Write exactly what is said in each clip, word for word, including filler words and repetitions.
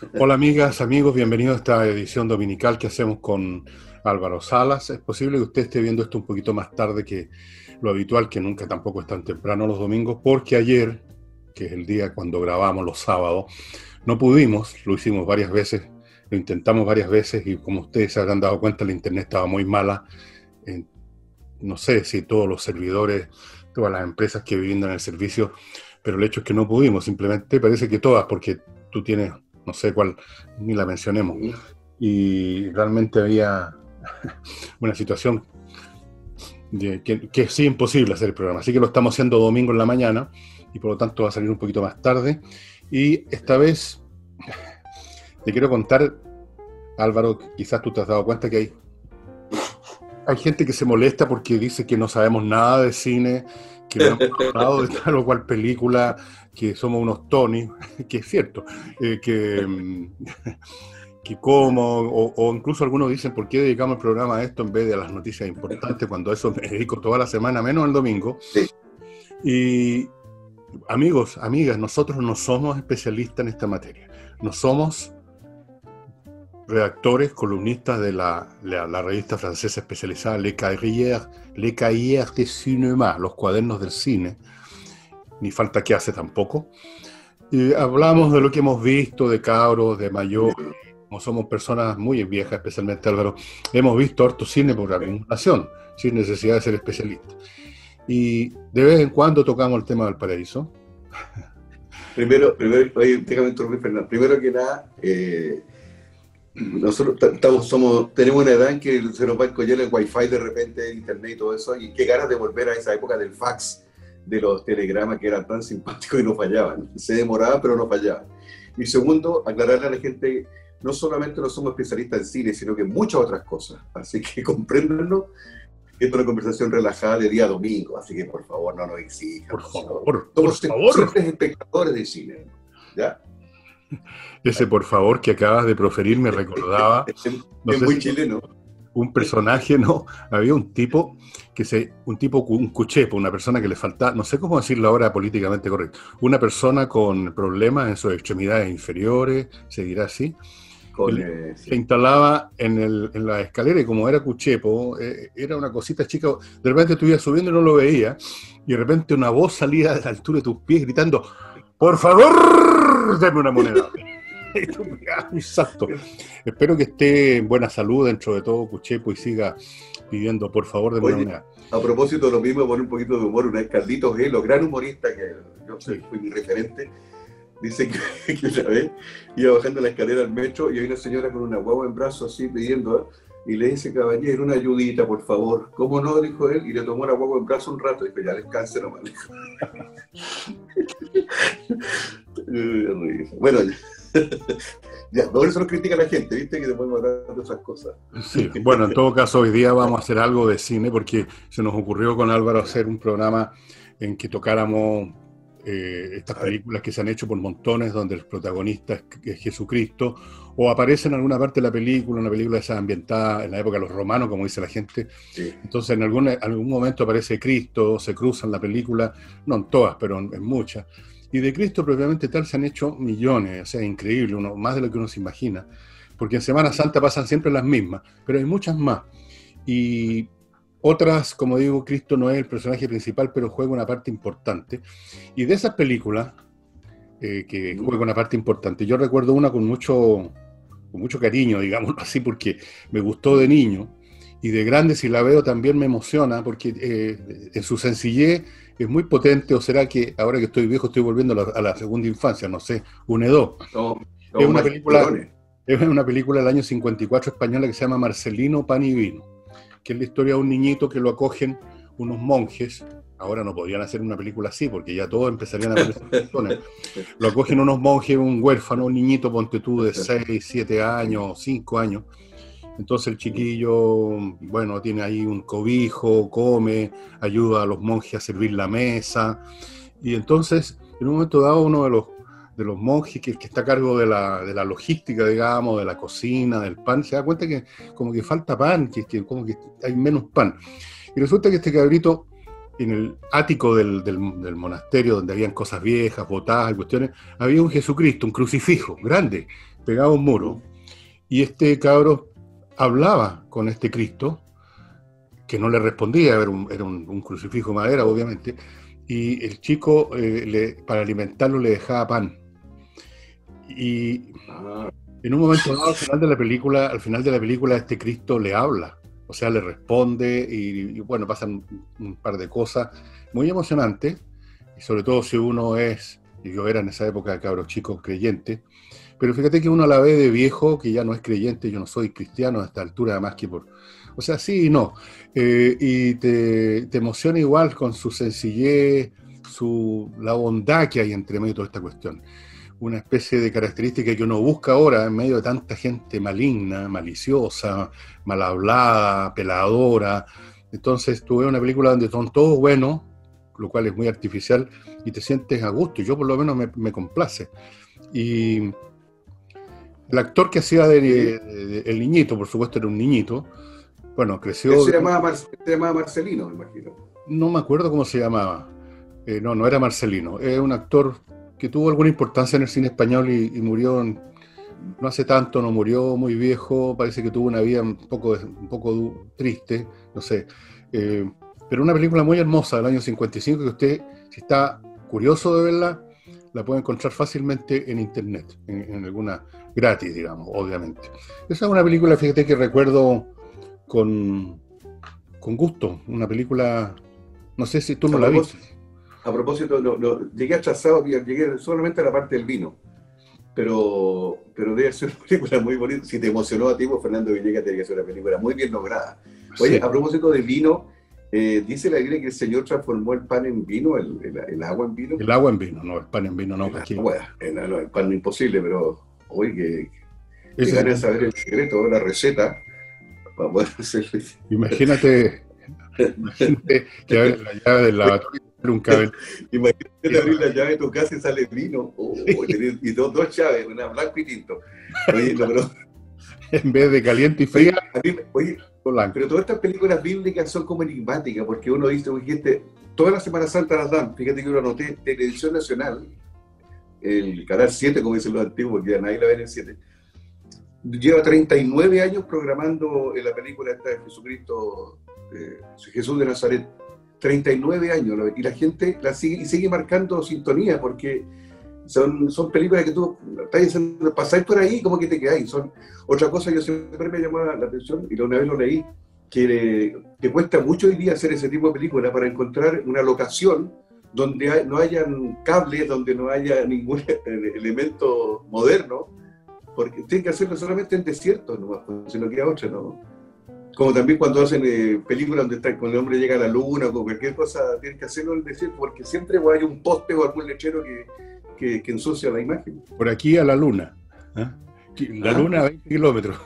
Hola amigas, amigos, bienvenidos a esta edición dominical que hacemos con Álvaro Salas. Es posible que usted esté viendo esto un poquito más tarde que lo habitual, que nunca tampoco es tan temprano los domingos, porque ayer, que es el día cuando grabamos los sábados, no pudimos, lo hicimos varias veces, lo intentamos varias veces y como ustedes se habrán dado cuenta, la internet estaba muy mala. Eh, no sé si todos los servidores, todas las empresas que brindan el servicio, pero el hecho es que no pudimos, simplemente parece que todas, porque tú tienes, no sé cuál, ni la mencionemos, Sí. y realmente había una situación de, que, que es sí imposible hacer el programa, así que lo estamos haciendo domingo en la mañana, y por lo tanto va a salir un poquito más tarde, y esta vez te quiero contar, Álvaro, quizás tú te has dado cuenta que hay Hay gente que se molesta porque dice que no sabemos nada de cine, que no hemos hablado de tal o cual película, que somos unos Tony, que es cierto, eh, que, mm, que como, o, o incluso algunos dicen, ¿por qué dedicamos el programa a esto en vez de a las noticias importantes, cuando a eso me dedico toda la semana, menos el domingo? Sí. Y amigos, amigas, nosotros no somos especialistas en esta materia, no somos redactores, columnistas de la, la, la revista francesa especializada Le Cahiers, Le Cahiers de Cinéma, los cuadernos del cine, ni falta que hace tampoco. Y hablamos de lo que hemos visto, de cabros, de mayores, como somos personas muy viejas, especialmente Álvaro, hemos visto harto cine por acumulación, sin necesidad de ser especialistas. Y de vez en cuando tocamos el tema del paraíso. Primero, primero, oye, déjame interrumpir, Fernando. Primero que nada, eh, nosotros estamos, somos, tenemos una edad en que se nos va a encollar el wifi de repente, el internet y todo eso, y qué ganas de volver a esa época del fax, de los telegramas que eran tan simpáticos y no fallaban. Se demoraba, pero no fallaban. Y segundo, aclararle a la gente, no solamente no somos especialistas en cine, sino que en muchas otras cosas. Así que compréndanlo. Esto es una conversación relajada de día domingo, así que por favor no nos exijan. Por Por favor. favor, por Somos favor. simples espectadores de cine, ¿ya? Ese por favor que acabas de proferir me recordaba, Es, no es sé muy si chileno. un personaje, ¿no? Había un tipo que se, un tipo, un cuchepo, una persona que le faltaba, no sé cómo decirlo ahora políticamente correcto, una persona con problemas en sus extremidades inferiores, se dirá así, Con, él eh, se sí. instalaba en, el, en la escalera y como era cuchepo, eh, era una cosita chica, de repente tú ibas subiendo y no lo veías, y de repente una voz salía de la altura de tus pies gritando, por favor, dame una moneda. Exacto. Espero que esté en buena salud dentro de todo, Cuchepo, y siga pidiendo por favor de una Oye, moneda. a propósito de lo mismo, poner un poquito de humor, una vez Carlitos Gelo, gran humorista que yo sé, Sí. fui mi referente, dice que, que una vez iba bajando la escalera al metro y hay una señora con una guagua en brazos así pidiendo, y le dice, caballero, una ayudita, por favor. ¿Cómo no? Dijo él, y le tomó la guagua en brazos un rato, dijo, ya descanse nomás. Bueno, ya, por eso nos critica la gente, ¿viste? Que después hablar de esas cosas. Sí, bueno, en todo caso, hoy día vamos a hacer algo de cine porque se nos ocurrió con Álvaro hacer un programa en que tocáramos eh, estas A ver, películas que se han hecho por montones, donde el protagonista es, es Jesucristo, o aparece en alguna parte de la película, una película esa ambientada en la época de los romanos, como dice la gente. sí. Entonces, en algún, en algún momento aparece Cristo, se cruzan la película, no en todas, pero en, en muchas. Y de Cristo propiamente tal se han hecho millones, o sea, increíble, uno, más de lo que uno se imagina. Porque en Semana Santa pasan siempre las mismas, pero hay muchas más. Y otras, como digo, Cristo no es el personaje principal, pero juega una parte importante. Y de esas películas, eh, que juega una parte importante, yo recuerdo una con mucho, con mucho cariño, digámoslo así, porque me gustó de niño. Y de grande, si la veo, también me emociona, porque eh, en su sencillez es muy potente, o será que ahora que estoy viejo estoy volviendo a la, a la segunda infancia, no sé, une dos. Somos, Es somos una película mayorones. es una película del año cincuenta y cuatro española que se llama Marcelino Pan y Vino, que es la historia de un niñito que lo acogen unos monjes. Ahora no podrían hacer una película así, porque ya todos empezarían a aparecer montones. Lo acogen unos monjes, un huérfano, un niñito, ponte tú, de seis siete años, cinco años. Entonces el chiquillo, bueno, tiene ahí un cobijo, come, ayuda a los monjes a servir la mesa. Y entonces, en un momento dado, uno de los, de los monjes que, que está a cargo de la, de la logística, digamos, de la cocina, del pan, se da cuenta que como que falta pan, que, que como que hay menos pan. Y resulta que este cabrito, en el ático del, del, del monasterio, donde habían cosas viejas, botadas y cuestiones, había un Jesucristo, un crucifijo grande, pegado a un muro, y este cabro hablaba con este Cristo, que no le respondía, era un, era un, un crucifijo de madera, obviamente, y el chico, eh, le, para alimentarlo, le dejaba pan. Y en un momento dado, al final de la película, al final de la película, este Cristo le habla, o sea, le responde, y, y bueno, pasan un par de cosas muy emocionantes, y sobre todo si uno es, y yo era en esa época cabros chicos creyente, pero fíjate que uno la ve de viejo, que ya no es creyente, yo no soy cristiano a esta altura, además que por... O sea, sí y no, eh, y te, te emociona igual con su sencillez, su, la bondad que hay entre medio de toda esta cuestión. Una especie de característica que uno busca ahora en medio de tanta gente maligna, maliciosa, mal hablada, peladora. Entonces tú ves una película donde son todos buenos, lo cual es muy artificial, y te sientes a gusto, y yo por lo menos me, me complace. Y el actor que hacía de, de, de, el niñito, por supuesto era un niñito, bueno, creció... Él se llamaba, Mar, se llamaba Marcelino, me imagino. No me acuerdo cómo se llamaba. Eh, no, no era Marcelino. Es un actor que tuvo alguna importancia en el cine español y, y murió en, no hace tanto, no murió muy viejo, parece que tuvo una vida un poco, un poco triste, no sé. Eh, pero una película muy hermosa del año cincuenta y cinco que usted, si está curioso de verla, la puede encontrar fácilmente en internet, en, en alguna gratis, digamos, obviamente. Esa es una película, fíjate, que recuerdo con, con gusto, una película, no sé si tú no la viste. A propósito, no, no, llegué atrasado, llegué solamente a la parte del vino, pero, pero debe ser una película muy bonita. Si te emocionó a ti, pues, Fernando Villegas, tiene que ser una película muy bien lograda. Oye, sí. A propósito de vino, eh, dice la Biblia que el Señor transformó el pan en vino, el, el, el agua en vino. El agua en vino, no, el pan en vino no. El, agua, el, el pan imposible, pero oye, que, que ganas de saber el secreto, la receta, para poder hacerlo. Imagínate, imagínate que abre la llave del lavatorio. Un cabello. Imagínate abrir la llave de tu casa y sale vino. Oh, y dos, dos llaves, una blanco y tinto. Oye, no, pero... En vez de caliente y fría. Oye, oye, pero todas estas películas bíblicas son como enigmáticas, porque uno dice, oye, toda la Semana Santa las dan. Fíjate que uno anoté Televisión Nacional, el canal siete, como dicen los antiguos, porque ya nadie la ve en el siete. Lleva treinta y nueve años programando en la película esta de Jesucristo, eh, Jesús de Nazaret. treinta y nueve años, y la gente la sigue y sigue marcando sintonía, porque son, son películas que tú estás diciendo, pasáis por ahí como que te quedáis. Son otra cosa que siempre me llamó la atención, y una vez lo leí, que, que cuesta mucho hoy día hacer ese tipo de películas para encontrar una locación donde hay, no hayan cables, donde no haya ningún elemento moderno, porque tienen que hacerlo solamente en desiertos, no, si no queda otra, ¿no? Como también cuando hacen eh, películas donde está, cuando el hombre llega a la luna o cualquier cosa, tienen que hacerlo en el desierto, porque siempre hay un poste o algún lechero que, que, que ensucia la imagen. Por aquí a la luna. ¿eh? La ah. luna a veinte kilómetros.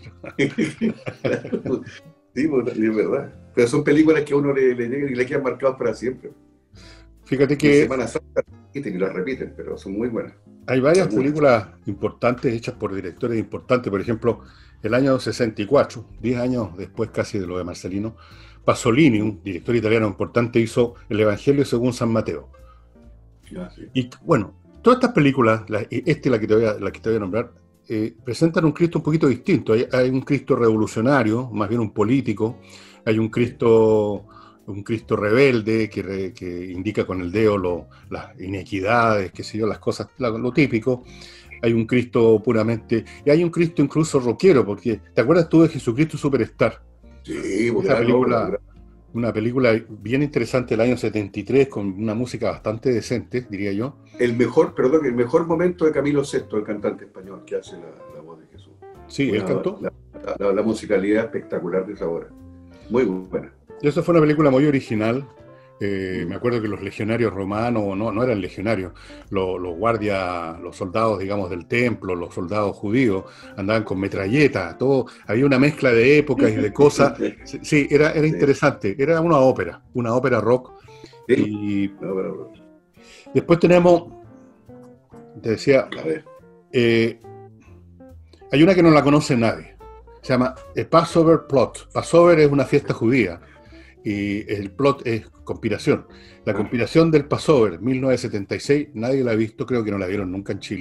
Sí, pues, es verdad. Pero son películas que a uno le, le llegan y le quedan marcadas para siempre. Fíjate que... En Semana Santa y las repiten, pero son muy buenas. Hay varias películas importantes hechas por directores importantes. Por ejemplo, el año sesenta y cuatro, diez años después casi de lo de Marcelino, Pasolini, un director italiano importante, hizo El Evangelio según San Mateo. Ah, sí. Y bueno, todas estas películas, la, esta y la que te voy a, la que te voy a nombrar, eh, presentan un Cristo un poquito distinto. Hay, hay un Cristo revolucionario, más bien un político. Hay un Cristo... un Cristo rebelde que, re, que indica con el dedo lo, las inequidades, qué sé yo, las cosas, lo, lo típico. Hay un Cristo puramente... Y hay un Cristo incluso rockero, porque... ¿Te acuerdas tú de Jesucristo Superstar? Sí, una claro, película, claro. Una película bien interesante del año setenta y tres, con una música bastante decente, diría yo. El mejor, perdón, el mejor momento de Camilo Sesto, el cantante español que hace la, la voz de Jesús. Sí, una, él cantó. La, la, la musicalidad espectacular de esa obra. Muy buena. Y eso fue una película muy original. Eh, me acuerdo que los legionarios romanos, no, no eran legionarios, los, los guardias, los soldados, digamos, del templo, los soldados judíos, andaban con metralletas, todo, había una mezcla de épocas y de cosas. Sí, era, era interesante, era una ópera, una ópera rock. Sí. Y no, pero, pero. Después tenemos, te decía, eh, hay una que no la conoce nadie, se llama The Passover Plot. Passover es una fiesta judía. Y el plot es conspiración. La conspiración del Passover, mil novecientos setenta y seis, nadie la ha visto, creo que no la vieron nunca en Chile.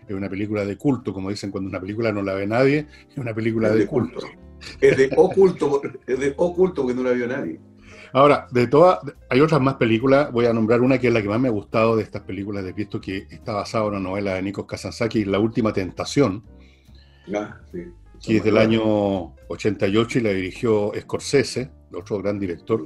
es una película de culto, como dicen, cuando una película no la ve nadie, es una película es de, de culto. culto. Es de oculto, es de oculto porque no la vio nadie. Ahora, de todas, hay otras más películas, voy a nombrar una que es la que más me ha gustado de estas películas de Cristo, que está basada en una novela de Nikos Kazantzakis, La Última Tentación, Ah, sí. que es del año ochenta y ocho y la dirigió Scorsese, otro gran director.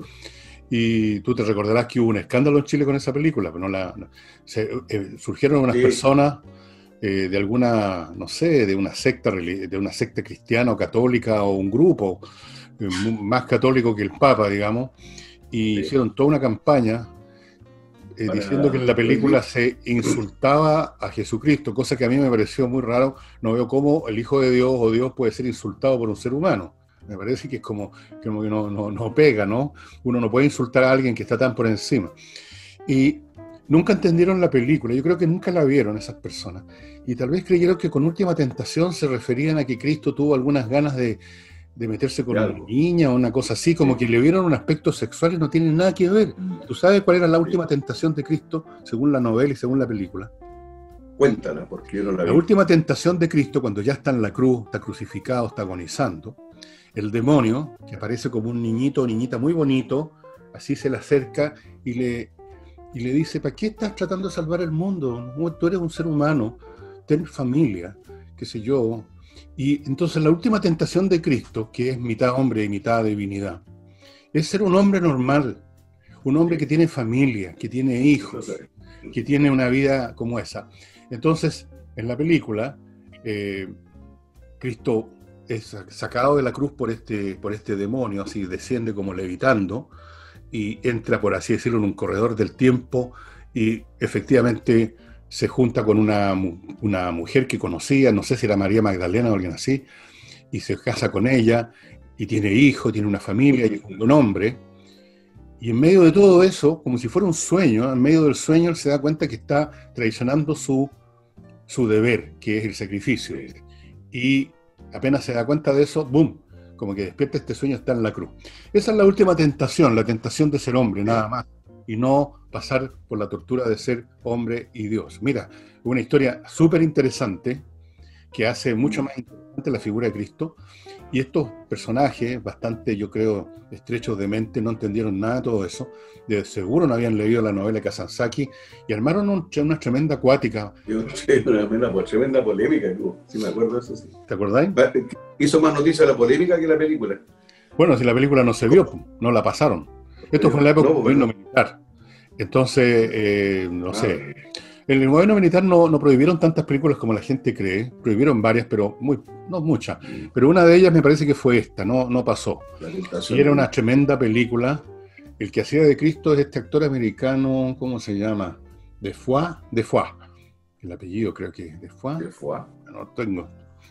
Y tú te recordarás que hubo un escándalo en Chile con esa película, pero no la, no, se, eh, surgieron unas sí. personas eh, de alguna, no sé, de una secta, de una secta cristiana o católica o un grupo eh, más católico que el Papa, digamos, y sí. hicieron toda una campaña eh, diciendo que en la película se insultaba a Jesucristo, cosa que a mí me pareció muy raro. No veo cómo el Hijo de Dios o Dios puede ser insultado por un ser humano. Me parece que es como, como que no, no, no pega, ¿no? Uno no puede insultar a alguien que está tan por encima. Y nunca entendieron la película, yo creo que nunca la vieron esas personas. Y tal vez creyeron que con Última Tentación se referían a que Cristo tuvo algunas ganas de, de meterse con una niña o una cosa así, como sí. que le vieron un aspecto sexual y no tiene nada que ver. ¿Tú sabes cuál era la última tentación de Cristo, según la novela y según la película? Cuéntala, porque yo no la vi. La última tentación de Cristo, cuando ya está en la cruz, está crucificado, está agonizando, el demonio, que aparece como un niñito o niñita muy bonito, así se le acerca y le, y le dice: ¿para qué estás tratando de salvar el mundo? Tú eres un ser humano, ten familia, qué sé yo. Y entonces la última tentación de Cristo, que es mitad hombre y mitad divinidad, es ser un hombre normal, un hombre que tiene familia, que tiene hijos, que tiene una vida como esa. Entonces, en la película, eh, Cristo es sacado de la cruz por este, por este demonio, así desciende como levitando y entra, por así decirlo, en un corredor del tiempo y efectivamente se junta con una, una mujer que conocía, no sé si era María Magdalena o alguien así, y se casa con ella y tiene hijos, tiene una familia y es un hombre. Y en medio de todo eso, como si fuera un sueño, en medio del sueño él se da cuenta que está traicionando su, su deber, que es el sacrificio. Y apenas se da cuenta de eso, ¡boom!, como que despierta este sueño, está en la cruz. Esa es la última tentación, la tentación de ser hombre, nada más, y no pasar por la tortura de ser hombre y Dios. Mira, una historia súper interesante que hace mucho más interesante la figura de Cristo, y estos personajes, bastante, yo creo, estrechos de mente, no entendieron nada de todo eso, de seguro no habían leído la novela de Kazantzakis, y armaron un, una tremenda acuática. Yo, una, una, una tremenda polémica, si me acuerdo de eso, sí. ¿Te acordáis? Hizo más noticia la polémica que la película. Bueno, si la película no se vio, no la pasaron. Esto fue en la época del no, gobierno bueno. militar. Entonces, eh, no ah, sé... En el gobierno militar no, no prohibieron tantas películas como la gente cree, prohibieron varias, pero muy, no muchas. Pero una de ellas me parece que fue esta, no, no pasó. Y era una tremenda película. El que hacía de Cristo es este actor americano, ¿cómo se llama? Defoe, Defoe. El apellido creo que es Defoe. Defoe. No tengo.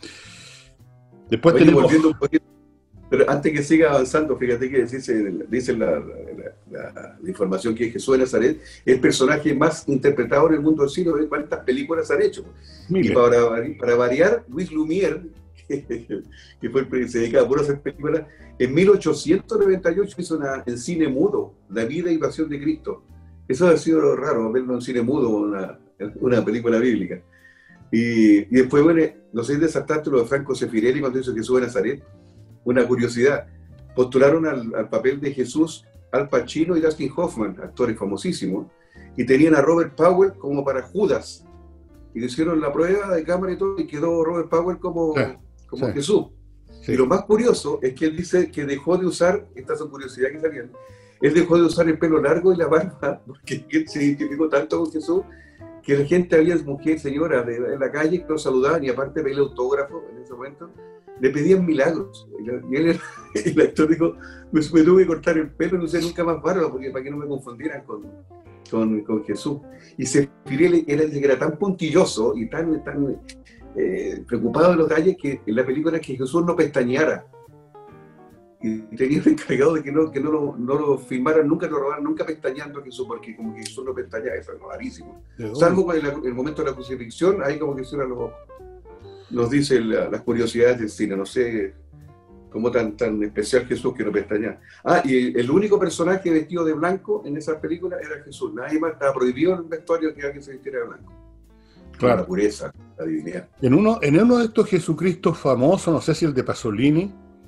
Después Oye, tenemos... volviendo un poquito, pero antes que siga avanzando, fíjate que dice, dice la, la, la, la información que Jesús de Nazaret es el personaje más interpretado en el mundo del cine. ¿Cuántas películas han hecho? Mire. Y para, para variar, Luis Lumière, que, que fue el que se dedicaba a hacer películas, en mil ochocientos noventa y ocho hizo una, en cine mudo, La vida y pasión de Cristo. Eso ha sido raro, verlo en cine mudo, una, una película bíblica. Y, y después, bueno, no sé si desastaste lo de Franco Sefirelli cuando hizo Jesús de Nazaret. Una curiosidad, postularon al, al papel de Jesús Al Pacino y Dustin Hoffman, actores famosísimos, y tenían a Robert Powell como para Judas, y le hicieron la prueba de cámara y todo, y quedó Robert Powell como, sí, como sí. Jesús. Sí. Y lo más curioso es que él dice que dejó de usar, estas son curiosidades que salían, él dejó de usar el pelo largo y la barba, porque él se identificó tanto con Jesús, que la gente había mujeres, señoras de, de la calle que lo saludaban, y aparte de pedirle autógrafo en ese momento, le pedían milagros. Y él, el actor dijo, me, me tuve que cortar el pelo, no usé nunca más barba, porque para que no me confundieran con, con, con Jesús. Y Sefirelli era, era tan puntilloso y tan, tan eh, preocupado de los detalles que en la película es que Jesús no pestañeara. Y tenía el encargado de que no, que no, lo, no lo filmaran, nunca lo robaran, nunca pestañeando a Jesús, porque como que Jesús no pestañaba, eso es rarísimo. Salvo con el, el momento de la crucifixión, ahí como que cierran los ojos. Nos dice la, las curiosidades del cine, no sé cómo tan, tan especial Jesús que no pestañea. Ah, y el, el único personaje vestido de blanco en esa película era Jesús, nadie más, estaba prohibido en el vestuario que alguien se vistiera de blanco. Claro. La pureza, la divinidad. En uno, en uno de estos Jesucristos famosos, no sé si el de Pasolini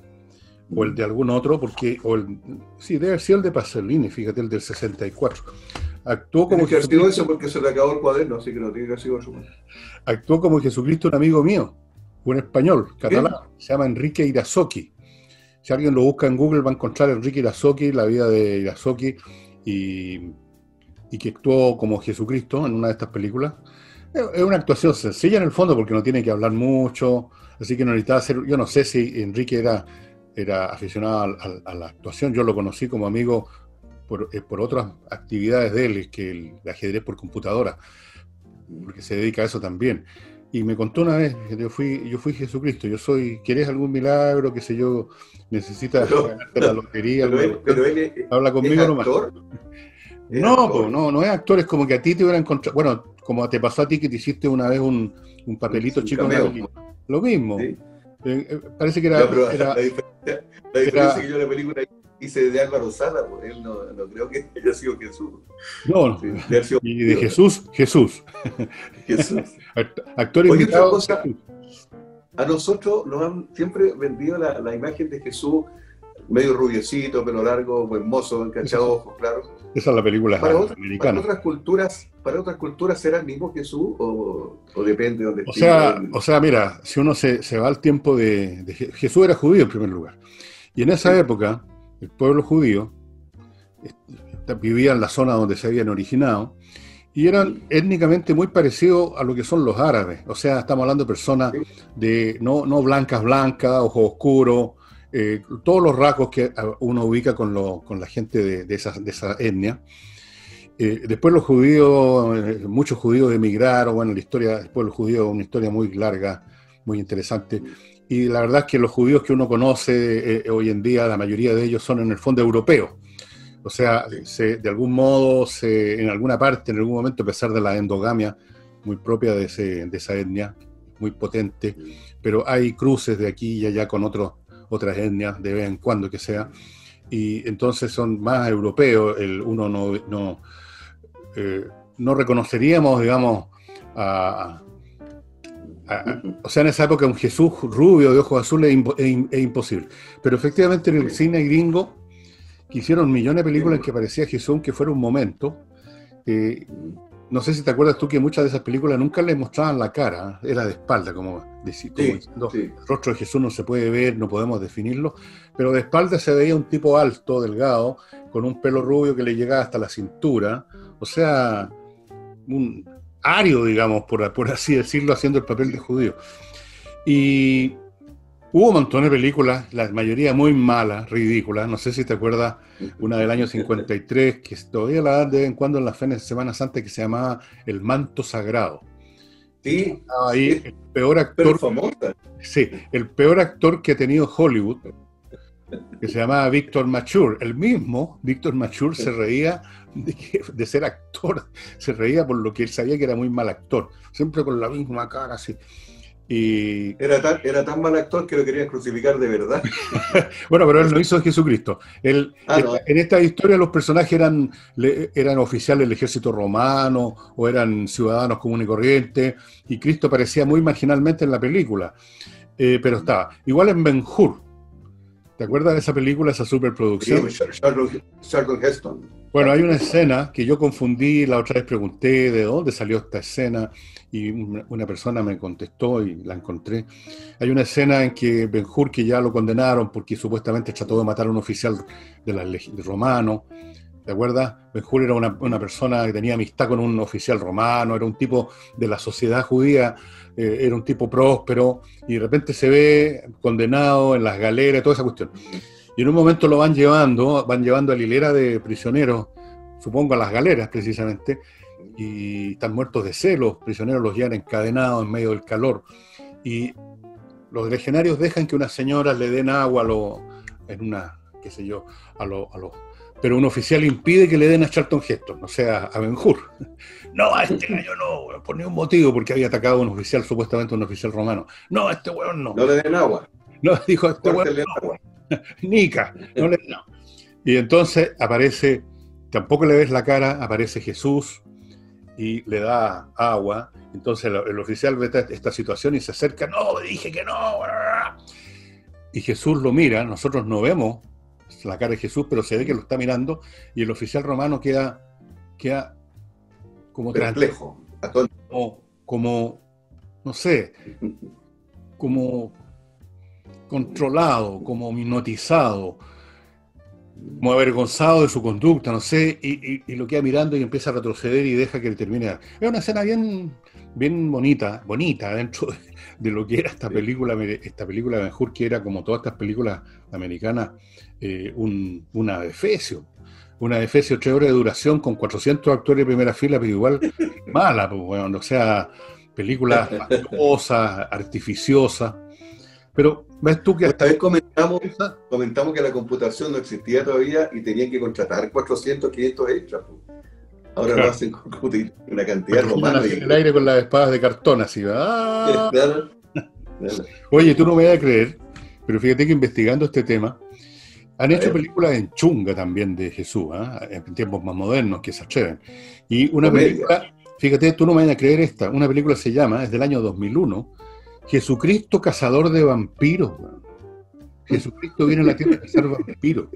o el de algún otro, porque, o el, sí, debe haber sido el de Pasolini, fíjate, el del sesenta y cuatro. Actuó como Tiene que haber sido Jesucristo, eso porque se le acabó el cuaderno, así que no tiene que haber sido eso. actuó como Jesucristo un amigo mío, un español, catalán, ¿Bien? se llama Enrique Irazoqui. Si alguien lo busca en Google va a encontrar a Enrique Irazoqui, la vida de Irazoqui, y, y que actuó como Jesucristo en una de estas películas. Es una actuación sencilla en el fondo porque no tiene que hablar mucho, así que no necesitaba hacer. Yo no sé si Enrique era, era aficionado a, a, a la actuación, yo lo conocí como amigo por, eh, por otras actividades de él, que el, el ajedrez por computadora, porque se dedica a eso también. Y me contó una vez, yo fui, yo fui Jesucristo, yo soy, ¿querés algún milagro? Qué sé yo, necesitas Pero, ganarte la lotería, pero, él, pero él es, habla conmigo es nomás. actor. ¿Es No, actor? po, no, no es actor, es como que a ti te hubieran encontrado, bueno, como te pasó a ti que te hiciste una vez un, un papelito Un chico en una cameo. película. Lo mismo. ¿Sí? Eh, eh, parece que era, Ya, pero era, la diferencia, la diferencia era- es que yo la película hice de Álvaro Sala, pues él no, no creo que haya sido Jesús. no, Sí, de haber sido y de Jesús, Jesús. Jesús. Act- Actor Oye, otra invitado, cosa, Jesús. a nosotros nos han siempre vendido la, la imagen de Jesús medio rubiecito, pelo largo, buen mozo, encachado, ojos claros. Esa es la película Para, otras- para americana. otras culturas, para otras culturas será el mismo Jesús o, o depende de dónde O esté. sea, o sea, mira, si uno se, se va al tiempo de, de Je- Jesús era judío en primer lugar. Y en esa Sí. época, el pueblo judío est- vivía en la zona donde se habían originado y eran étnicamente muy parecidos a lo que son los árabes. O sea, estamos hablando de personas Sí. de no, no blancas, blancas, ojos oscuros, eh, todos los rasgos que ah, uno ubica con, lo- con la gente de, de esa, de esa etnia. Eh, después los judíos, eh, muchos judíos emigraron, bueno, la historia, después los judíos, una historia muy larga, muy interesante. Y la verdad es que los judíos que uno conoce eh, hoy en día, la mayoría de ellos son en el fondo europeos. O sea, Sí. se, de algún modo, se, en alguna parte, en algún momento, a pesar de la endogamia muy propia de, ese, de esa etnia, muy potente, pero hay cruces de aquí y allá con otros, otras etnias, de vez en cuando que sea, y entonces son más europeos, el, uno no, no, eh, no reconoceríamos, digamos, a, a, a, o sea, en esa época un Jesús rubio de ojos azules es, impo, es, es imposible, pero efectivamente en el Sí. cine gringo que hicieron millones de películas en que aparecía Jesús, que fuera un momento. Eh, no sé si te acuerdas tú que muchas de esas películas nunca le mostraban la cara, era de espalda, como, de, como Sí, diciendo, sí. el rostro de Jesús no se puede ver, no podemos definirlo, pero de espalda se veía un tipo alto, delgado, con un pelo rubio que le llegaba hasta la cintura, o sea, un ario, digamos, por, por así decirlo, haciendo el papel de judío. Y hubo un montón de películas, la mayoría muy malas, ridículas. No sé si te acuerdas una del año cincuenta y tres, que todavía la dan de vez en cuando en las fines de Semana Santa, que se llamaba El Manto Sagrado. Sí, Estaba ahí sí. el peor Pero actor, famosa. sí, el peor actor que ha tenido Hollywood, que se llamaba Víctor Mature. El mismo Víctor Mature se reía de, que, de ser actor, se reía por lo que él sabía que era muy mal actor, siempre con la misma cara así. Y Era tan, era tan mal actor que lo querían crucificar de verdad. bueno, pero él lo hizo de Jesucristo. Él, Ah, esta, no. en esta historia los personajes eran, le, eran oficiales del ejército romano o eran ciudadanos comunes y corrientes, y Cristo aparecía muy marginalmente en la película, eh, pero estaba. Igual en Ben-Hur. ¿Te acuerdas de esa película, esa superproducción? Sí, Charlton, Charlton Heston. Bueno, hay una escena que yo confundí, la otra vez pregunté de dónde salió esta escena y una, una persona me contestó y la encontré. Hay una escena en que Ben-Hur, que ya lo condenaron porque supuestamente trató de matar a un oficial de la de romano, ¿te acuerdas? Ben-Hur era una, una persona que tenía amistad con un oficial romano, era un tipo de la sociedad judía, eh, era un tipo próspero y de repente se ve condenado en las galeras, toda esa cuestión. Y en un momento lo van llevando, van llevando a la hilera de prisioneros, supongo a las galeras precisamente, y están muertos de celos, los prisioneros los llevan encadenados en medio del calor. Y los legionarios dejan que unas señoras le den agua a los, en una, qué sé yo, a los, a los, pero un oficial impide que le den a Charlton Heston, o sea, a Ben-Hur. No, a este gallo no, por ningún motivo, porque había atacado a un oficial, supuestamente un oficial romano. No, a este hueón no. No le den agua. No, dijo, a este hueón Córtenle no. agua. Nica, no le, no. Y entonces aparece, tampoco le ves la cara, aparece Jesús y le da agua. Entonces el, el oficial ve esta, esta situación y se acerca, no, dije que no. Y Jesús lo mira, nosotros no vemos la cara de Jesús, pero se ve que lo está mirando, y el oficial romano queda, queda como perplejo, como, como, no sé, como controlado, como hipnotizado, como avergonzado de su conducta, no sé, y, y, y lo queda mirando y empieza a retroceder y deja que le termine. Es una escena bien, bien bonita, bonita dentro de, de lo que era esta película, esta película de Ben-Hur, que era como todas estas películas americanas, eh, un, una adefesio. Una adefesio, tres horas de duración con cuatrocientos actores de primera fila, pero igual mala, pues, bueno, o sea, películas fastuosas, artificiosas. Pero ves tú que hasta vez comentamos, comentamos que la computación no existía todavía y tenían que contratar cuatrocientos, quinientos extras. Ahora claro, lo hacen con una cantidad romana. En el aire con las espadas de cartón, así va. Claro, claro. Oye, tú no me vas a creer, pero fíjate que investigando este tema, han hecho películas en chunga también de Jesús, ¿eh? En tiempos más modernos que se atreven. Y una Comedia. película, fíjate, tú no me vas a creer esta, una película se llama, es del año dos mil uno, Jesucristo cazador de vampiros. Jesucristo viene a la tierra a cazar vampiros.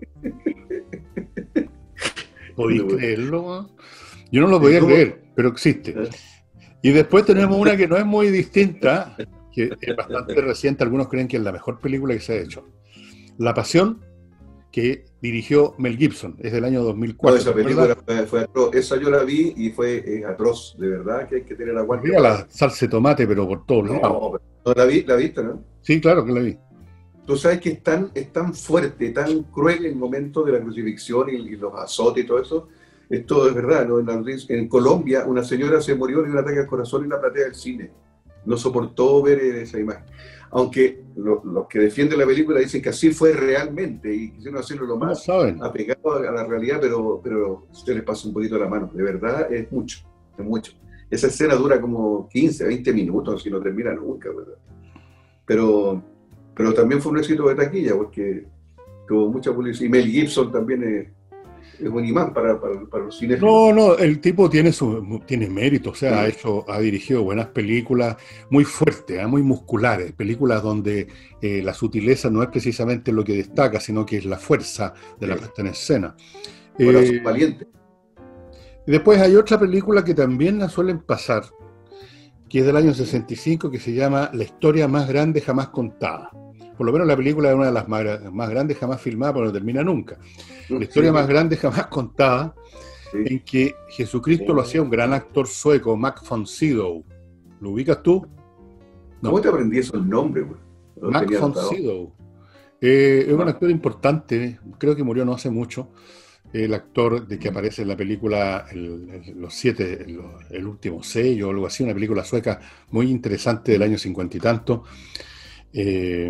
¿Podéis creerlo? Man? Yo no lo podía creer, pero existe. Y después tenemos una que no es muy distinta, que es bastante reciente, algunos creen que es la mejor película que se ha hecho. La Pasión, que dirigió Mel Gibson, es del año dos mil cuatro. No, esa película fue, fue atroz. Esa yo la vi y fue eh, atroz, de verdad, que hay que tener aguante. Mira la salsa de tomate, pero por todos no, lados. No, la vi, la viste, ¿no? Sí, claro que la vi. Tú sabes que es tan, es tan fuerte, tan cruel el momento de la crucifixión y, y los azotes y todo eso. Esto es verdad, ¿no? En, la, en Colombia una señora se murió de un ataque al corazón en la platea del cine. No soportó ver esa imagen. Aunque lo, los que defienden la película dicen que así fue realmente y quisieron hacerlo lo más apegado a la realidad, pero, pero se les pasa un poquito la mano. De verdad es mucho, es mucho. Esa escena dura como quince, veinte minutos, si no termina nunca, ¿verdad? Pero, pero también fue un éxito de taquilla, porque tuvo mucha publicidad. Y Mel Gibson también es, es un imán para, para, para los cines. No, no, el tipo tiene su tiene mérito, o sea, sí. ha hecho, ha dirigido buenas películas muy fuertes, ¿eh? Muy musculares, películas donde eh, la sutileza no es precisamente lo que destaca, sino que es la fuerza de sí. la puesta en escena. Corazón eh, valiente. Y después hay otra película que también la suelen pasar, que es del año sesenta y cinco, que se llama La historia más grande jamás contada. Por lo menos la película es una de las más, más grandes jamás filmadas, pero no termina nunca. La historia sí. más grande jamás contada, sí. en que Jesucristo sí. lo hacía un gran actor sueco, Max von Sydow. ¿Lo ubicas tú? No. ¿Cómo te aprendí esos nombres? No Max von Sydow. Eh, es un actor importante, creo que murió no hace mucho. El actor de que aparece en la película el, el, Los Siete, el, el último sello, o algo así, una película sueca muy interesante del año cincuenta y tanto. Eh,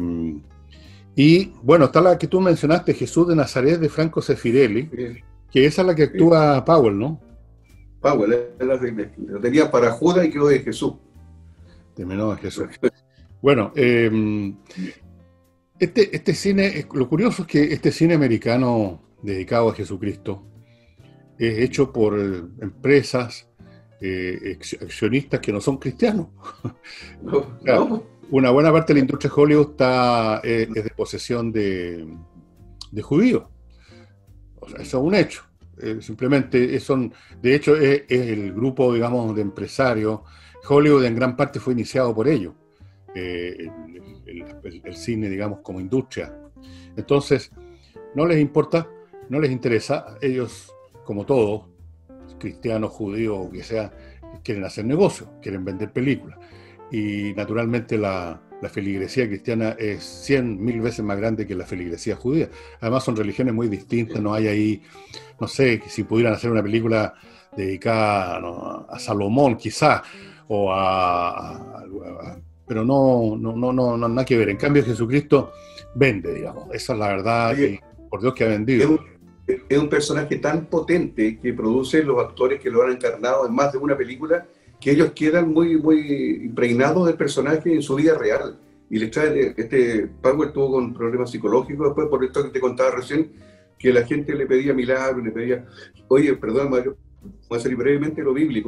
y bueno, está la que tú mencionaste, Jesús de Nazaret, de Franco Sefirelli, sí. que esa es la que actúa sí. Powell, ¿no? Powell, es la que lo tenía para Judas y quedó de Jesús. Terminó de Jesús. Bueno, eh, este, este cine, lo curioso es que este cine americano dedicado a Jesucristo es hecho por empresas eh, accionistas que no son cristianos. No, o sea, no. Una buena parte de la industria de Hollywood está, eh, es de posesión de, de judíos. O sea, eso es un hecho. Eh, simplemente son, de hecho, es, es el grupo, digamos, de empresarios. Hollywood en gran parte fue iniciado por ellos. Eh, el, el, el, el cine, digamos, como industria. Entonces, no les importa, no les interesa. Ellos, como todos, cristianos, judíos, o que sea, quieren hacer negocio, quieren vender películas. Y naturalmente la, la feligresía cristiana es cien mil veces más grande que la feligresía judía. Además son religiones muy distintas, no hay ahí, no sé, si pudieran hacer una película dedicada no, a Salomón quizás, o a, a, a pero no, no, no, no, no, nada que ver. En cambio Jesucristo vende, digamos, esa es la verdad, Oye, que, por Dios que ha vendido. Es un, es un personaje tan potente que produce los actores que lo han encarnado en más de una película, que ellos quedan muy, muy impregnados del personaje en su vida real. Y les trae, este Powell tuvo con problemas psicológicos después, por esto que te contaba recién, que la gente le pedía milagros, le pedía, oye, perdón, Mario, voy a salir brevemente lo bíblico.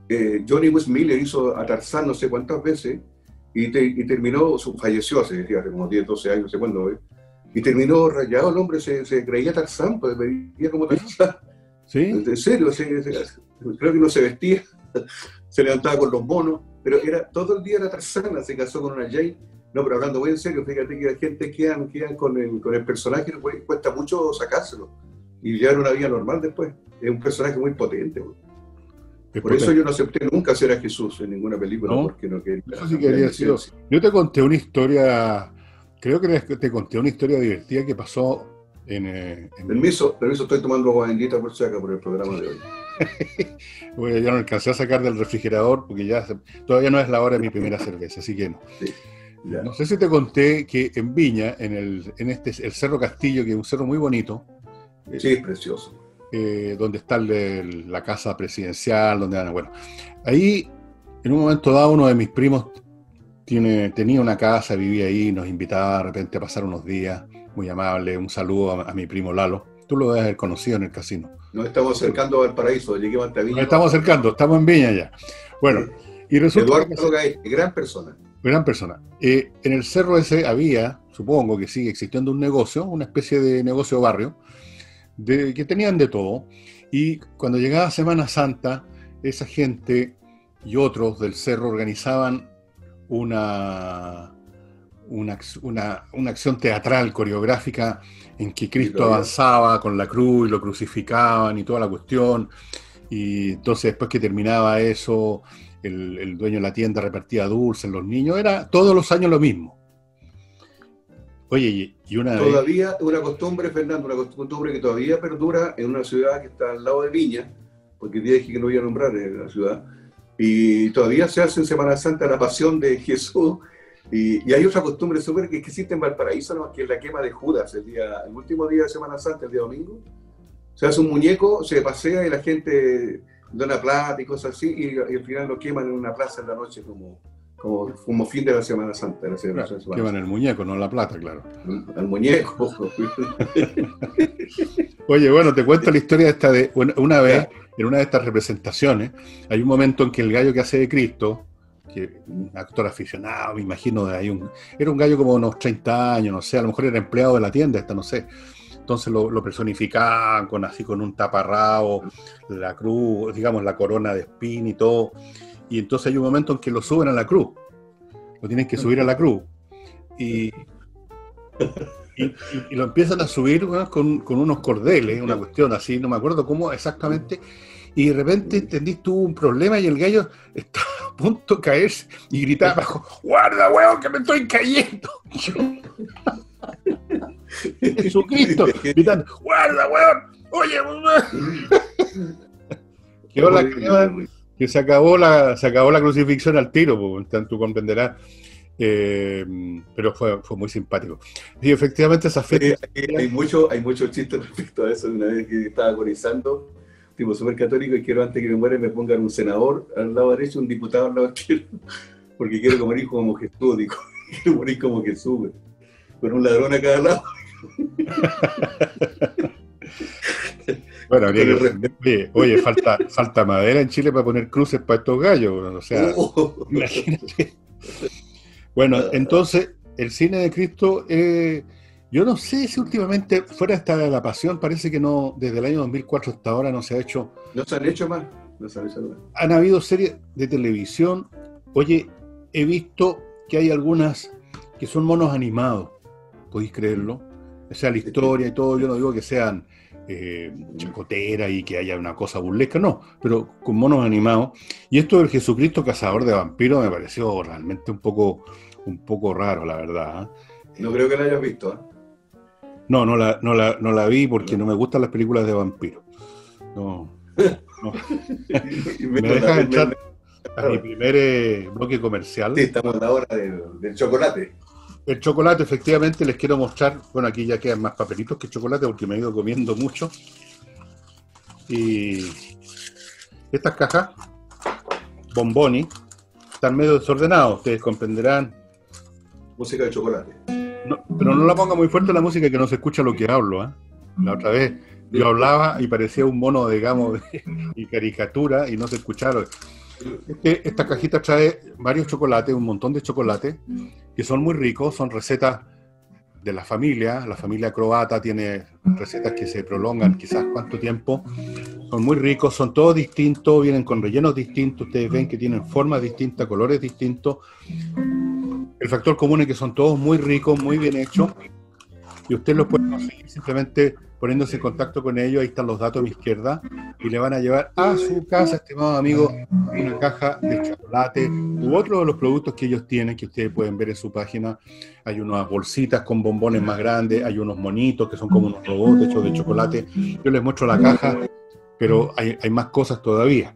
eh, Johnny Weissmuller hizo a Tarzán no sé cuántas veces y, te, y terminó, su, falleció hace, hace como diez, doce años, no sé cuándo, ¿eh? Y terminó rayado, el hombre se, se creía Tarzán, pues veía como Tarzán. ¿Sí? En serio, se, se, creo que no se vestía, se levantaba con los monos, pero era todo el día era Tarzana, se casó con una Jane. No, pero hablando muy en serio, fíjate que la gente quedan, quedan con, el, con el personaje, pues, cuesta mucho sacárselo y llevar una vida normal después. Es un personaje muy potente. Por potente. Eso yo no acepté nunca ser a Jesús en ninguna película, ¿no? Porque no quería. Eso sí quería decir. Yo te conté una historia, creo que te conté una historia divertida que pasó en... en... Permiso, permiso, estoy tomando agua bendita por si acá por el programa de hoy. Bueno, ya no alcancé a sacar del refrigerador porque ya se, todavía no es la hora de mi primera cerveza, así que no. Sí. Ya. No sé si te conté que en Viña, en, el, en este el Cerro Castillo, que es un cerro muy bonito. Sí, es precioso. Eh, donde está el, el, la casa presidencial, donde van, bueno, ahí en un momento dado uno de mis primos tiene, tenía una casa, vivía ahí, nos invitaba de repente a pasar unos días, muy amable, un saludo a, a mi primo Lalo. Tú lo debes haber conocido en el casino. Nos estamos acercando al paraíso, lleguemos hasta Viña. Nos estamos acercando, estamos en Viña ya. Bueno, sí. Y resulta Eduardo Gaete, gran persona. Gran persona. Eh, en el cerro ese había, supongo que sigue existiendo un negocio, una especie de negocio barrio, de, que tenían de todo. Y cuando llegaba Semana Santa, esa gente y otros del cerro organizaban una, una, una, una acción teatral, coreográfica, en que Cristo avanzaba con la cruz y lo crucificaban y toda la cuestión. Y entonces después que terminaba eso... El, el dueño de la tienda repartía dulces, los niños, era todos los años lo mismo. Oye, y una Todavía vez... una costumbre, Fernando, una costumbre que todavía perdura en una ciudad que está al lado de Viña, porque te dije que no voy a nombrar la ciudad, y todavía se hace en Semana Santa la pasión de Jesús, y, y hay otra costumbre súper que, que existe en Valparaíso, ¿no? Que es la quema de Judas, el, día, el último día de Semana Santa, el día domingo. Se hace un muñeco, se pasea y la gente... dona plata y cosas así, y, y al final lo queman en una plaza en la noche como, como, como fin de la Semana Santa. De la Semana claro, Semana. Queman el muñeco, no la plata, claro. El muñeco. Oye, bueno, te cuento la historia esta de una, una vez, en una de estas representaciones, hay un momento en que el gallo que hace de Cristo, que un actor aficionado, me imagino, de ahí un, era un gallo como unos treinta años, no sé, a lo mejor era empleado de la tienda esta, no sé. Entonces lo, lo personificaban con así con un taparrabo, la cruz, digamos la corona de espina y todo. Y entonces hay un momento en que lo suben a la cruz. Lo tienen que subir a la cruz. Y, y, y, y lo empiezan a subir, ¿no? con, con unos cordeles, una cuestión así, no me acuerdo cómo exactamente. Y de repente entendís, tuvo un problema y el gallo estaba a punto de caerse y gritaba abajo, ¡guarda, huevón, que me estoy cayendo! Jesucristo, gritando, ¡guarda, huevón! ¡Oye, huevón! Quedó la, quedó, que se acabó la se acabó la crucifixión al tiro, pues, tú comprenderás. Eh, pero fue, fue muy simpático. Y efectivamente esa fecha... Hay, hay muchos hay mucho chistes respecto a eso. Una vez que estaba agonizando, tipo súper católico, y quiero antes que me muera me pongan un senador al lado derecho, un diputado al lado izquierdo, porque quiero morir como Jesús, digo, quiero morir como Jesús, con un ladrón a cada lado. Bueno, habría que, oye, oye falta, falta madera en Chile para poner cruces para estos gallos, o sea, oh. Imagínate. Bueno, entonces, el cine de Cristo, eh, yo no sé si últimamente, fuera esta de La Pasión, parece que no, desde el año dos mil cuatro hasta ahora no se ha hecho... No se han hecho más. No se han hecho más. Han habido series de televisión. Oye, he visto que hay algunas que son monos animados, ¿podéis creerlo? O sea, la historia y todo, yo no digo que sean eh, chacotera y que haya una cosa burlesca, no, pero con monos animados. Y esto del Jesucristo cazador de vampiros me pareció realmente un poco, un poco raro, la verdad. No eh, creo que la hayas visto, ¿eh? No, no la, no, la, no la vi porque no me gustan las películas de vampiros. No. no. ¿Me dejas entrar a mi primer eh, bloque comercial? Sí, estamos a la hora del, del chocolate. El chocolate, efectivamente, les quiero mostrar. Bueno, aquí ya quedan más papelitos que chocolate porque me he ido comiendo mucho. Y estas cajas, Bomboni, están medio desordenadas, ustedes comprenderán. Música de chocolate. No, pero no la ponga muy fuerte la música, que no se escucha lo que hablo, ¿eh? La otra vez yo hablaba y parecía un mono, digamos, y caricatura y no se escuchaba. Este- esta cajita trae varios chocolates, un montón de chocolates, que son muy ricos, son recetas de la familia. La familia croata tiene recetas que se prolongan quizás cuánto tiempo. Son muy ricos, son todos distintos, vienen con rellenos distintos, ustedes ven que tienen formas distintas, colores distintos. El factor común es que son todos muy ricos, muy bien hechos, y usted los puede conseguir simplemente poniéndose en contacto con ellos. Ahí están los datos a mi izquierda, y le van a llevar a su casa, estimado amigo, una caja de chocolate u otro de los productos que ellos tienen, que ustedes pueden ver en su página. Hay unas bolsitas con bombones más grandes, hay unos monitos que son como unos robots hechos de chocolate. Yo les muestro la caja, pero hay, hay más cosas todavía.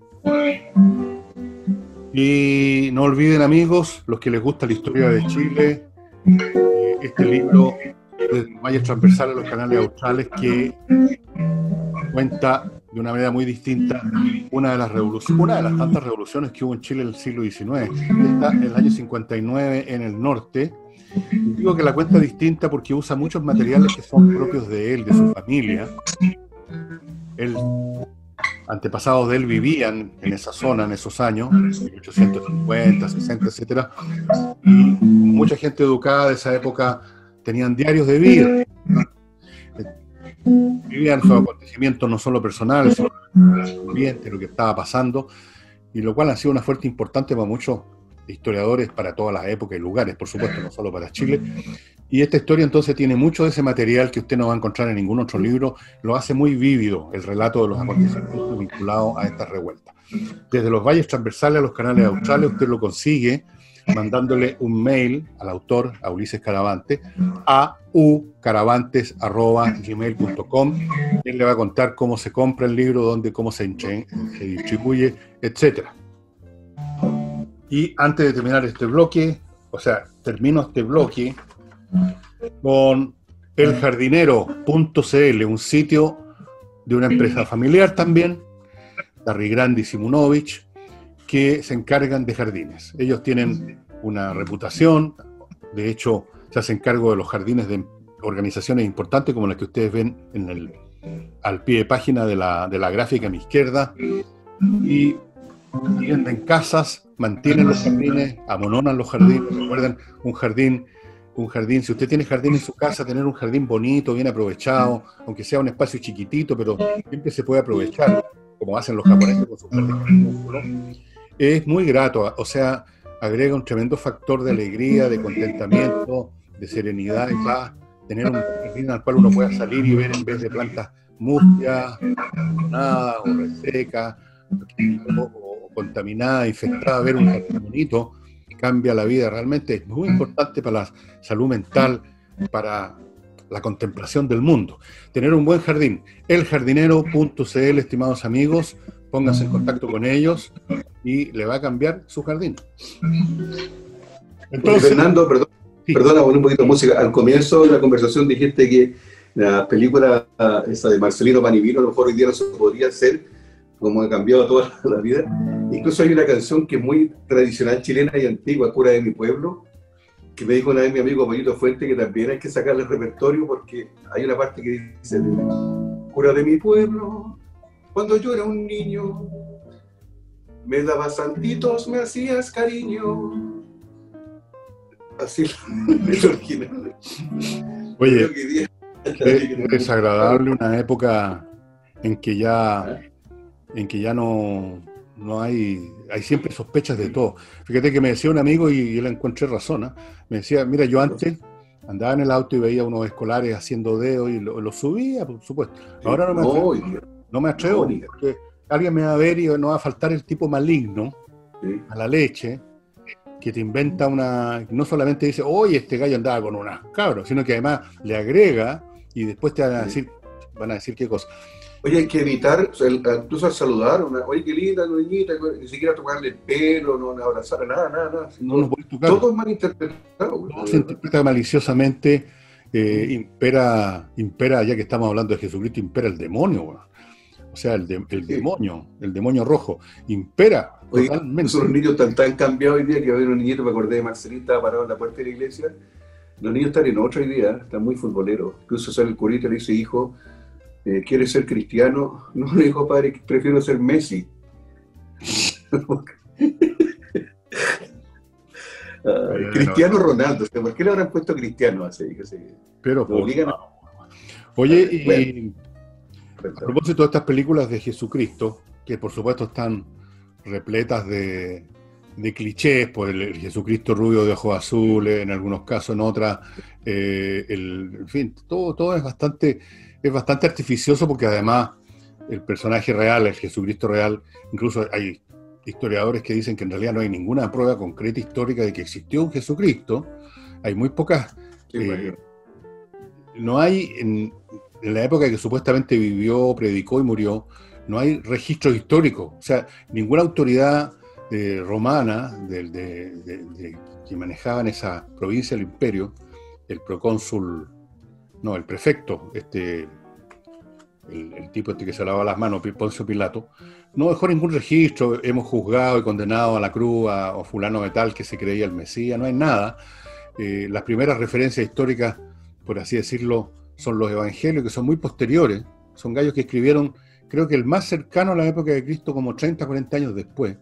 Y no olviden, amigos, los que les gusta la historia de Chile, este libro de Valles Transversales a los Canales Australes, que cuenta de una manera muy distinta una de las revoluciones, una de las tantas revoluciones que hubo en Chile en el siglo diecinueve. Está en el año cincuenta y nueve en el norte. Y digo que la cuenta distinta porque usa muchos materiales que son propios de él, de su familia. Él, antepasados de él vivían en esa zona en esos años, mil ochocientos cincuenta, sesenta, etcétera. Y mucha gente educada de esa época tenían diarios de vida. Vivían sus acontecimientos no solo personales, sino el ambiente, lo que estaba pasando, y lo cual ha sido una fuente importante para muchos historiadores, para todas las épocas y lugares, por supuesto, no solo para Chile. Y esta historia entonces tiene mucho de ese material que usted no va a encontrar en ningún otro libro. Lo hace muy vívido el relato de los acontecimientos vinculados a estas revueltas. Desde los valles transversales a los canales australes, usted lo consigue mandándole un mail al autor, a Ulises Caravante, a u caravantes arroba gmail punto com. Él le va a contar cómo se compra el libro, dónde, cómo se, se distribuye, etcétera. Y antes de terminar este bloque, o sea, termino este bloque con el jardinero punto c l, un sitio de una empresa familiar también, Darrigrandi Simunovich, que se encargan de jardines. Ellos tienen una reputación, de hecho se hacen cargo de los jardines de organizaciones importantes como las que ustedes ven en el, al pie de página de la, de la gráfica a mi izquierda, y venden casas, mantienen los jardines, amononan los jardines. Recuerden, un jardín, un jardín, si usted tiene jardín en su casa, tener un jardín bonito, bien aprovechado, aunque sea un espacio chiquitito, pero siempre se puede aprovechar, como hacen los japoneses con sus jardines, es muy grato. O sea, agrega un tremendo factor de alegría, de contentamiento, de serenidad y paz. Tener un jardín al cual uno pueda salir y ver, en vez de plantas mustias, abandonadas o resecas, o, o contaminadas, infectadas, ver un jardín bonito cambia la vida. Realmente es muy importante para la salud mental, para la contemplación del mundo. Tener un buen jardín. el jardinero punto c l, estimados amigos, pónganse en contacto con ellos y le va a cambiar su jardín. Entonces, Fernando, perdón, sí. Perdona, con un poquito de música. Al comienzo de la conversación dijiste que la película esa de Marcelino Panivino a lo mejor hoy día no se podría hacer, como ha cambiado toda la vida. Incluso hay una canción que es muy tradicional chilena y antigua, Cura de mi pueblo, que me dijo una vez mi amigo Pollito Fuente que también hay que sacarle el repertorio porque hay una parte que dice: cura de mi pueblo, cuando yo era un niño, me dabas santitos, me hacías cariño. Así es original. Oye, es desagradable una época en que ya, en que ya no, no hay, hay siempre sospechas de todo. Fíjate que me decía un amigo, y yo le encontré razón, ¿eh? Me decía, mira, yo antes andaba en el auto y veía unos escolares haciendo dedos y lo, lo subía, por supuesto. Ahora no me atrevo, no me atrevo porque alguien me va a ver y no va a faltar el tipo maligno a la leche, que te inventa una, no solamente dice, oye, este gallo andaba con unas cabros, sino que además le agrega y después te van a decir, van a decir qué cosa. Oye, hay que evitar, o sea, incluso al saludar, una, oye, qué linda, niñita, ni siquiera tocarle el pelo, no abrazar, nada, nada, nada. No nos puedes tocar. Todo es malinterpretado. Todo se interpreta maliciosamente, eh, impera, impera, ya que estamos hablando de Jesucristo, impera el demonio, bueno. O sea, el, de, el sí. demonio, el demonio rojo, impera. Oye, totalmente. Los niños están tan cambiados hoy día que había un niñito, me acordé de Marcelita, parado en la puerta de la iglesia. Los niños están en otro hoy día, están muy futboleros. Incluso sale el curita y le dice, hijo, eh, ¿quieres ser cristiano? No, le dijo, padre, prefiero ser Messi. Uh, Cristiano Ronaldo, ¿por qué le habrán puesto Cristiano así? Pero por obligan a... Oye, y bueno, a propósito de estas películas de Jesucristo, que por supuesto están repletas de, de clichés, por el, el Jesucristo rubio de ojos azules, en algunos casos, en otras, eh, el, en fin, todo, todo es bastante, es bastante artificioso, porque además el personaje real, el Jesucristo real, incluso hay historiadores que dicen que en realidad no hay ninguna prueba concreta histórica de que existió un Jesucristo. Hay muy pocas... Sí, eh, no hay, en, en la época que supuestamente vivió, predicó y murió, no hay registros históricos. O sea, ninguna autoridad eh, romana de, de, de, de, que manejaba en esa provincia del imperio, el procónsul, no, el prefecto, este... El, el tipo este que se lavaba las manos, Poncio Pilato, no dejó ningún registro. Hemos juzgado y condenado a la cruz a, a fulano de tal que se creía el Mesías, no hay nada. Eh, las primeras referencias históricas, por así decirlo, son los evangelios, que son muy posteriores, son gallos que escribieron, creo que el más cercano a la época de Cristo, como treinta, cuarenta años después.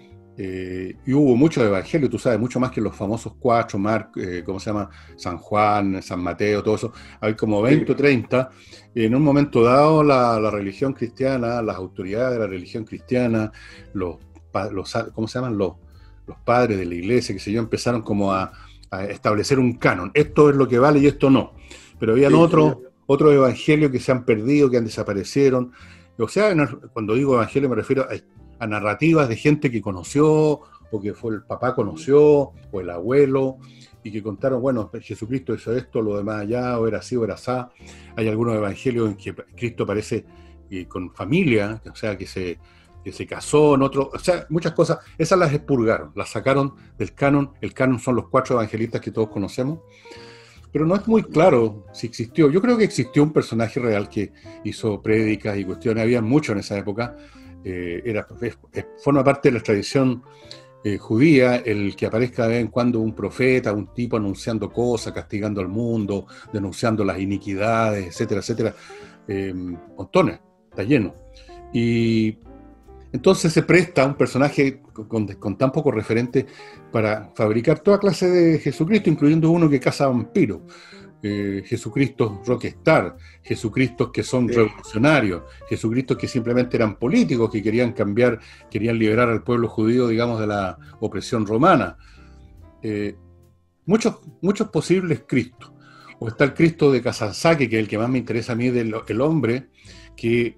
Eh, y hubo muchos evangelios, tú sabes, mucho más que los famosos cuatro, Mar, eh, ¿cómo se llama? San Juan, San Mateo, todo eso. Hay como veinte o treinta. En un momento dado, la, la religión cristiana, las autoridades de la religión cristiana, los, los ¿cómo se llaman? Los, los padres de la iglesia, que sé yo, empezaron como a, a establecer un canon. Esto es lo que vale y esto no. Pero habían sí, otros, sí. otros evangelios que se han perdido, que han desaparecido. O sea, cuando digo evangelio me refiero a a narrativas de gente que conoció, o que fue el papá conoció, o el abuelo, y que contaron, bueno, Jesucristo hizo esto, lo demás allá, o era así, o era así. Hay algunos evangelios en que Cristo aparece eh, con familia, o sea, que se, que se casó, en otro, o sea, muchas cosas. Esas las expurgaron, las sacaron del canon. El canon son los cuatro evangelistas que todos conocemos, pero no es muy claro si existió. Yo creo que existió un personaje real que hizo prédicas y cuestiones, había mucho en esa época. Eh, era, es, es, forma parte de la tradición eh, judía el que aparezca de vez en cuando un profeta, un tipo anunciando cosas, castigando al mundo, denunciando las iniquidades, etcétera, etcétera. Eh, montones, está lleno. Y entonces se presta un personaje con, con tan poco referente para fabricar toda clase de Jesucristo, incluyendo uno que caza vampiros. Eh, Jesucristos rockstar, Jesucristos que son sí. revolucionarios, Jesucristos que simplemente eran políticos, que querían cambiar, querían liberar al pueblo judío, digamos, de la opresión romana. Eh, muchos, muchos posibles Cristos. O está el Cristo de Kazanzaki, que es el que más me interesa a mí, del el hombre que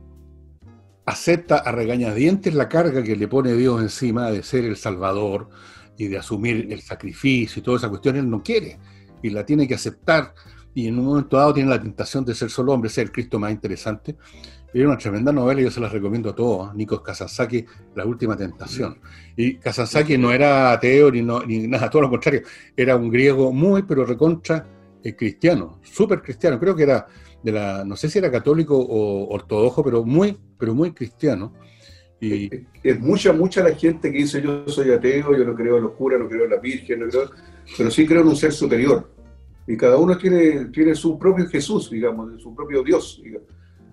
acepta a regañadientes la carga que le pone Dios encima de ser el Salvador y de asumir el sacrificio y toda esa cuestión. Él no quiere y la tiene que aceptar, y en un momento dado tiene la tentación de ser solo hombre, ser el Cristo más interesante. Es una tremenda novela y yo se las recomiendo a todos, ¿eh? Nikos Kazantzakis, La última tentación. Y Kazantzakis no era ateo ni, no, ni nada, todo lo contrario, era un griego muy, pero recontra eh, cristiano, súper cristiano, creo que era de la, no sé si era católico o ortodoxo, pero muy, pero muy cristiano. Y es, es mucha, mucha la gente que dice yo soy ateo, yo no creo en los curas, no creo en la Virgen, no creo, pero sí creo en un ser superior. Y cada uno tiene, tiene su propio Jesús, digamos, su propio Dios. Digamos.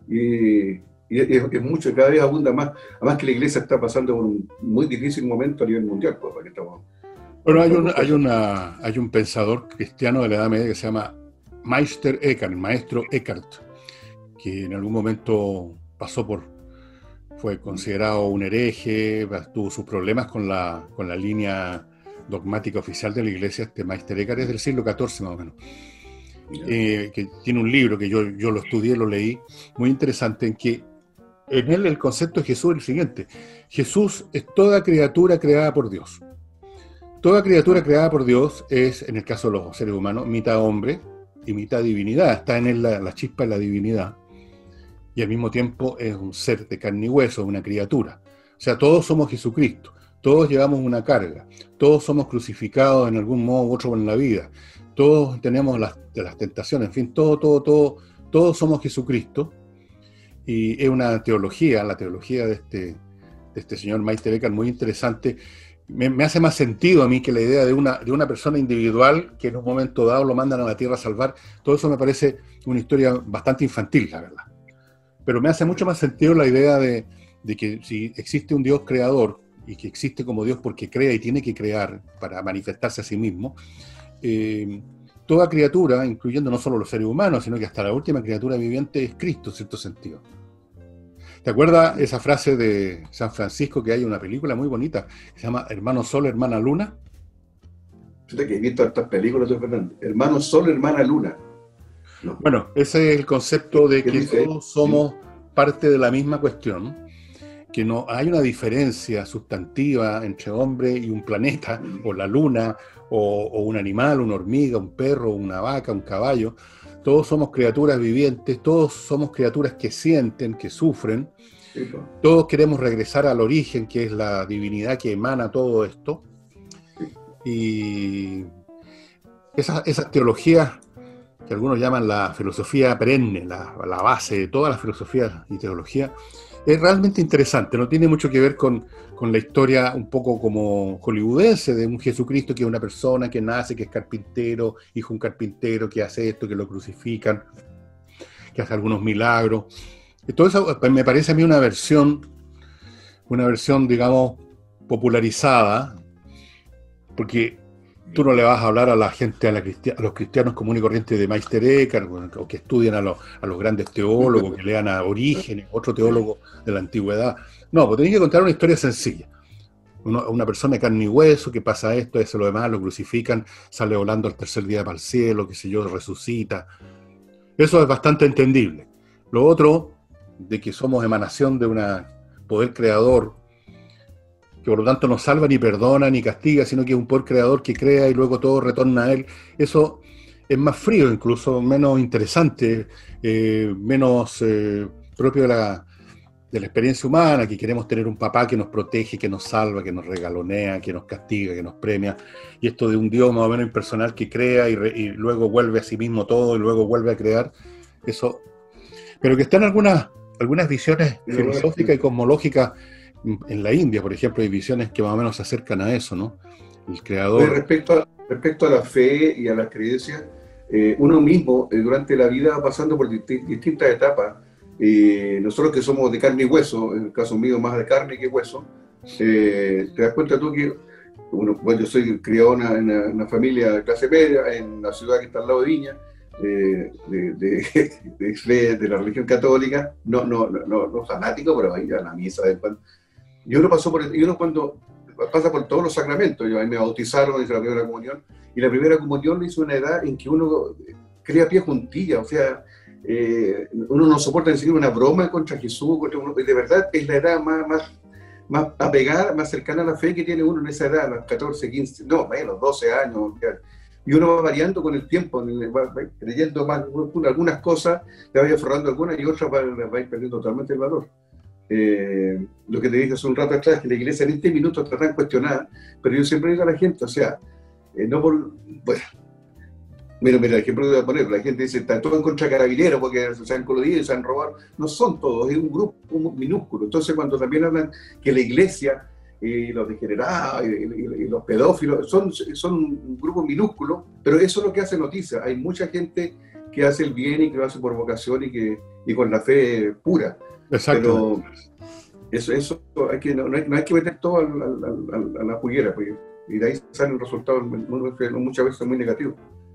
Y, y es, es mucho, cada vez abunda más. Además que la iglesia está pasando por un muy difícil momento a nivel mundial. Pues, que estamos, bueno, hay, una, hay, una, hay un pensador cristiano de la Edad Media que se llama Meister Eckhart, el maestro Eckhart, que en algún momento pasó por, fue considerado un hereje, tuvo sus problemas con la, con la línea dogmática oficial de la iglesia. Este Meister Eckhart es del siglo catorce más o menos, eh, que tiene un libro que yo, yo lo estudié, lo leí, muy interesante, en que en él el concepto de Jesús es el siguiente: Jesús es toda criatura creada por Dios. Toda criatura creada por Dios es, en el caso de los seres humanos, mitad hombre y mitad divinidad. Está en él la, la chispa de la divinidad, y al mismo tiempo es un ser de carne y hueso, una criatura. O sea, todos somos Jesucristo, todos llevamos una carga, todos somos crucificados en algún modo u otro en la vida, todos tenemos las, las tentaciones, en fin, todo, todo, todo, todos somos Jesucristo. Y es una teología, la teología de este, de este señor Meister Eckhart, muy interesante. Me, me hace más sentido a mí que la idea de una, de una persona individual que en un momento dado lo mandan a la tierra a salvar. Todo eso me parece una historia bastante infantil, la verdad. Pero me hace mucho más sentido la idea de, de que si existe un Dios creador, y que existe como Dios porque crea y tiene que crear para manifestarse a sí mismo, eh, toda criatura, incluyendo no solo los seres humanos, sino que hasta la última criatura viviente es Cristo, en cierto sentido. ¿Te acuerdas esa frase de San Francisco, que hay una película muy bonita que se llama Hermano Sol, Hermana Luna? Fíjate que he visto estas películas, Fernando. Hermano Sol, Hermana Luna. No. Bueno, ese es el concepto de que dice? todos somos sí. parte de la misma cuestión, que no hay una diferencia sustantiva entre hombre y un planeta, o la luna, o, o un animal, una hormiga, un perro, una vaca, un caballo. Todos somos criaturas vivientes, todos somos criaturas que sienten, que sufren. Sí, pues. Todos queremos regresar al origen, que es la divinidad que emana todo esto. Sí. Y esas, esas teologías que algunos llaman la filosofía perenne, la, la base de todas las filosofías y teología, es realmente interesante. No tiene mucho que ver con, con la historia un poco como hollywoodense de un Jesucristo que es una persona que nace, que es carpintero, hijo de un carpintero, que hace esto, que lo crucifican, que hace algunos milagros. Y todo eso me parece a mí una versión, una versión, digamos, popularizada, porque tú no le vas a hablar a la gente, a, la cristia, a los cristianos comunes y corrientes de Meister Eckhart, o que estudian a los, a los grandes teólogos, que lean a Orígenes, otro teólogo de la antigüedad. No, pues tenés que contar una historia sencilla. Uno, una persona de carne y hueso que pasa esto, eso, lo demás, lo crucifican, sale volando al tercer día para el cielo, qué sé yo, resucita. Eso es bastante entendible. Lo otro, de que somos emanación de un poder creador, que por lo tanto no salva, ni perdona, ni castiga, sino que es un poder creador que crea y luego todo retorna a él. Eso es más frío, incluso menos interesante, eh, menos eh, propio de la, de la experiencia humana, que queremos tener un papá que nos protege, que nos salva, que nos regalonea, que nos castiga, que nos premia. Y esto de un Dios más o menos impersonal que crea y, re, y luego vuelve a sí mismo todo y luego vuelve a crear, eso. Pero que están algunas, algunas visiones filosóficas y cosmológicas. En la India, por ejemplo, hay visiones que más o menos se acercan a eso, ¿no? El creador... Pues respecto, a, respecto a la fe y a las creencias, eh, uno mismo eh, durante la vida va pasando por disti distintas etapas. Eh, nosotros que somos de carne y hueso, en el caso mío más de carne que hueso, eh, te das cuenta tú que, uno, bueno, yo soy criado en una, en una, una familia de clase media, en la ciudad que está al lado de Viña, eh, de, de, de, de, de la religión católica, no, no, no, no fanático, pero ahí a la misa de cuando... Y uno pasó por, y uno cuando pasa por todos los sacramentos, yo ahí me bautizaron, hice la primera comunión, y la primera comunión lo hizo una edad en que uno crea pie juntilla, o sea, eh, uno no soporta decir una broma contra Jesús, contra uno, de verdad es la edad más, más, más apegada, más cercana a la fe que tiene uno en esa edad, a los catorce, quince, no, menos, doce años, y uno va variando con el tiempo, va, va creyendo más, algunas cosas, te vaya forrando algunas y otras va, va a ir perdiendo totalmente el valor. Eh, lo que te dije hace un rato atrás, que la iglesia en este minuto está tan cuestionada, pero yo siempre digo a la gente, o sea, eh, no por, bueno, mira, mira, el ejemplo que voy a poner, la gente dice, está todo en contra de carabineros porque se han colodido y se han robado, no son todos, es un grupo minúsculo. Entonces cuando también hablan que la iglesia, y los degenerados, y, y, y los pedófilos, son, son un grupo minúsculo, pero eso es lo que hace noticia, hay mucha gente que hace el bien y que lo hace por vocación y, que, y con la fe pura. Exacto. Pero eso, eso hay que, no, no hay que meter todo al, al, al, a la juguera, pues, y de ahí salen resultados muchas veces muy negativos.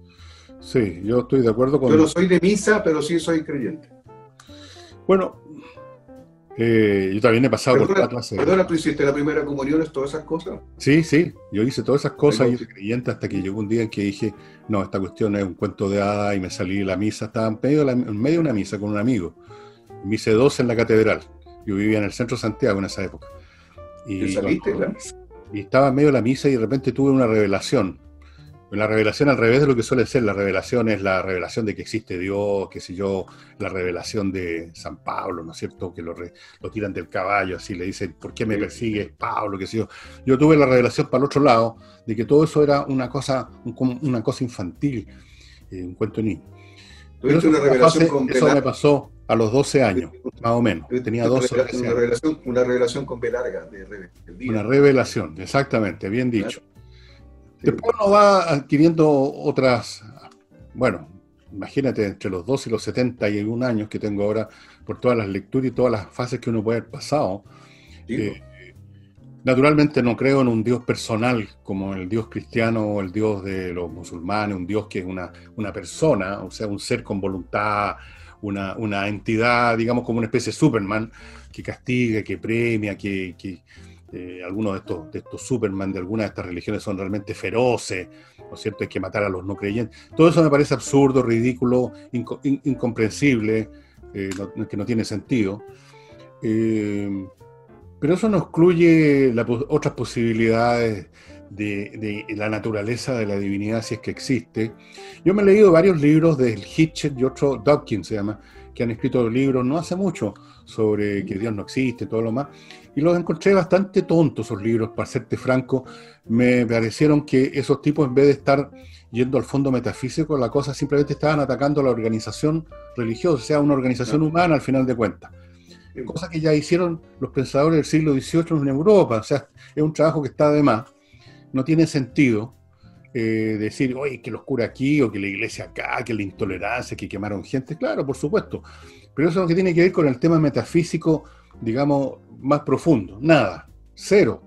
Sí, yo estoy de acuerdo con... Yo no soy de misa, pero sí soy creyente. Bueno, eh, yo también he pasado perdona, por la clase. Perdona, ¿tú hiciste la primera comunión, todas esas cosas? Sí, sí, yo hice todas esas cosas y hice creyente hasta que llegó un día en que dije, no, esta cuestión es un cuento de hadas, y me salí de la misa, estaba en medio de, la, en medio de una misa con un amigo. Me hice dos en la catedral. Yo vivía en el centro de Santiago en esa época. Y, saliste cuando, y estaba en medio de la misa y de repente tuve una revelación. La revelación al revés de lo que suele ser. La revelación es la revelación de que existe Dios, qué sé yo, la revelación de San Pablo, ¿no es cierto? Que lo, re, lo tiran del caballo, así le dicen, ¿por qué me persigues, Pablo? Qué sé yo. Yo tuve la revelación para el otro lado, de que todo eso era una cosa, un, una cosa infantil, eh, un cuento niño. Pero eso, una revelación fase, eso me pasó a los doce años, más o menos. Tenía doce una, una, revelación, una revelación con B larga. De rebeldía. Una revelación, exactamente, bien dicho. Sí. Después uno va adquiriendo otras, bueno, imagínate, entre los doce y los setenta y un años que tengo ahora, por todas las lecturas y todas las fases que uno puede haber pasado, sí. eh, Naturalmente no creo en un Dios personal como el Dios cristiano o el Dios de los musulmanes, un Dios que es una, una persona, o sea, un ser con voluntad, una, una entidad, digamos, como una especie de Superman, que castiga, que premia, que, que eh, algunos de estos, de estos Superman de algunas de estas religiones son realmente feroces, ¿no es cierto? Hay que matar a los no creyentes. Todo eso me parece absurdo, ridículo, inco, in, incomprensible, eh, no, que no tiene sentido. Eh, Pero eso no excluye la, otras posibilidades de, de la naturaleza de la divinidad, si es que existe. Yo me he leído varios libros del Hitchett y otro, Dawkins se llama, que han escrito libros no hace mucho sobre que Dios no existe y todo lo más, y los encontré bastante tontos esos libros, para serte franco. Me parecieron que esos tipos, en vez de estar yendo al fondo metafísico, la cosa simplemente estaban atacando a la organización religiosa, o sea, una organización humana al final de cuentas. Cosa que ya hicieron los pensadores del siglo dieciocho en Europa. O sea, es un trabajo que está de más. No tiene sentido eh, decir, oye, que los curas aquí, o que la iglesia acá, que la intolerancia, que quemaron gente. Claro, por supuesto. Pero eso es lo que tiene que ver con el tema metafísico, digamos, más profundo. Nada. Cero.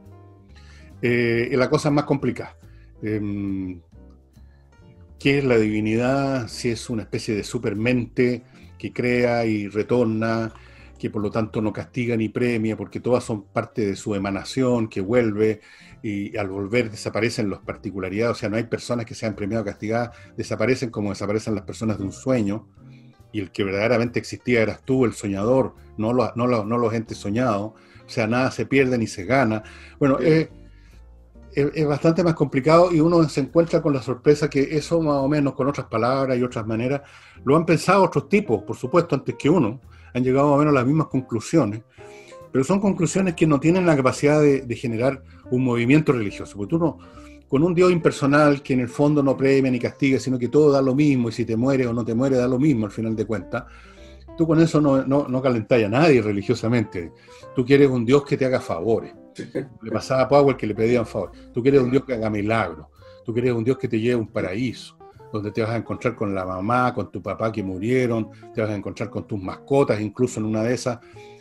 Eh, la cosa es más complicada. Eh, ¿Qué es la divinidad? Si es una especie de supermente que crea y retorna, que por lo tanto no castiga ni premia, porque todas son parte de su emanación, que vuelve, y al volver desaparecen las particularidades. O sea, no hay personas que sean premiadas o castigadas, desaparecen como desaparecen las personas de un sueño, y el que verdaderamente existía eras tú, el soñador, no los, no los, no los entes soñados. O sea, nada se pierde ni se gana. Bueno, es, es, es bastante más complicado, y uno se encuentra con la sorpresa que eso, más o menos, con otras palabras y otras maneras, lo han pensado otros tipos, por supuesto, antes que uno. Han llegado más o menos a las mismas conclusiones, pero son conclusiones que no tienen la capacidad de, de generar un movimiento religioso. Porque tú no, con un Dios impersonal que en el fondo no premia ni castiga, sino que todo da lo mismo, y si te mueres o no te mueres da lo mismo al final de cuentas, tú con eso no, no, no calentas a nadie religiosamente. Tú quieres un Dios que te haga favores. Le pasaba a Powell que le pedían favores. Tú quieres un Dios que haga milagros. Tú quieres un Dios que te lleve a un paraíso, donde te vas a encontrar con la mamá, con tu papá que murieron, te vas a encontrar con tus mascotas, incluso en una de esas.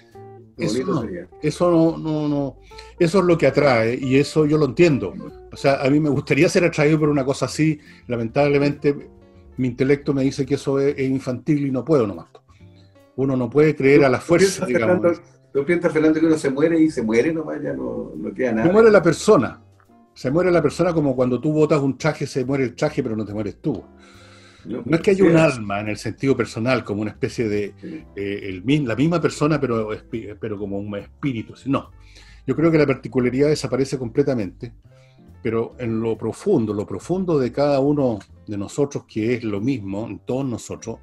Eso no, eso no, no, no, eso es lo que atrae, y eso yo lo entiendo. O sea, a mí me gustaría ser atraído por una cosa así. Lamentablemente mi intelecto me dice que eso es, es infantil, y no puedo nomás. Uno no puede creer ¿Tú, a la fuerza, tú piensas, digamos. Fernando, ¿tú piensas, Fernando, que uno se muere y se muere nomás, ya no, no queda nada? Se muere la persona. Se muere la persona, como cuando tú botas un traje, se muere el traje, pero no te mueres tú. No, no es que haya un alma en el sentido personal, como una especie de eh, el, la misma persona, pero, pero como un espíritu. No. Yo creo que la particularidad desaparece completamente, pero en lo profundo, lo profundo de cada uno de nosotros, que es lo mismo en todos nosotros,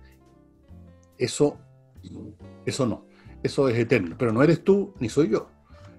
eso, eso no. Eso es eterno. Pero no eres tú ni soy yo.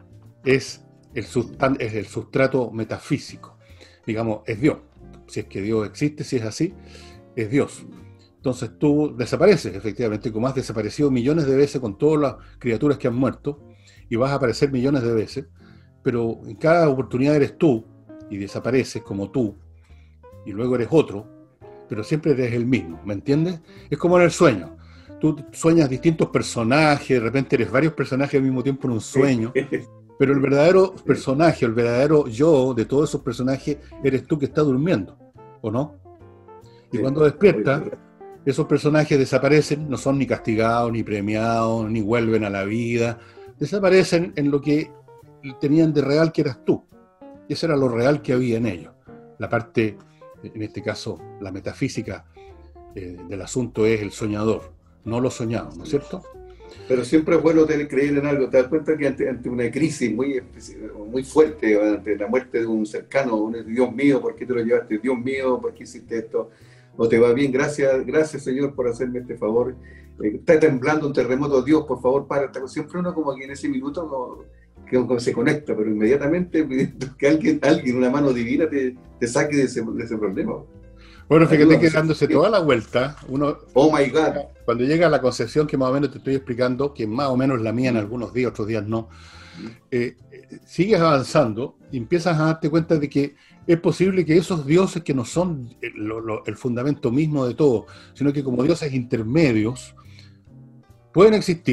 Es el, sustan, es el sustrato metafísico. Digamos, es Dios. Si es que Dios existe, si es así, es Dios. Entonces tú desapareces, efectivamente, como has desaparecido millones de veces con todas las criaturas que han muerto, y vas a aparecer millones de veces, pero en cada oportunidad eres tú, y desapareces como tú, y luego eres otro, pero siempre eres el mismo, ¿me entiendes? Es como en el sueño. Tú sueñas distintos personajes, de repente eres varios personajes al mismo tiempo en un sueño, pero el verdadero personaje, el verdadero yo de todos esos personajes, eres tú que estás durmiendo, ¿o no? Y cuando despiertas, esos personajes desaparecen, no son ni castigados, ni premiados, ni vuelven a la vida. Desaparecen en lo que tenían de real, que eras tú. Y eso era lo real que había en ellos. La parte, en este caso, la metafísica eh, del asunto es el soñador, no lo soñado, ¿no es cierto? Pero siempre es bueno tener, creer en algo. Te das cuenta que ante, ante una crisis muy, muy fuerte, ante la muerte de un cercano, un Dios mío, ¿por qué te lo llevaste? Dios mío, ¿por qué hiciste esto? O te va bien, gracias, gracias Señor por hacerme este favor. Eh, está temblando un terremoto, Dios, por favor, para. Siempre uno como que en ese minuto no, que, que se conecta, pero inmediatamente que alguien, alguien una mano divina te, te saque de ese, de ese problema. Bueno, fíjate que dándose toda la vuelta, uno, oh my God, cuando llega a la concepción que más o menos te estoy explicando, que más o menos es la mía en algunos días, otros días no, eh, sigues avanzando y empiezas a darte cuenta de que es posible que esos dioses, que no son el, lo, el fundamento mismo de todo, sino que como dioses intermedios, pueden existir,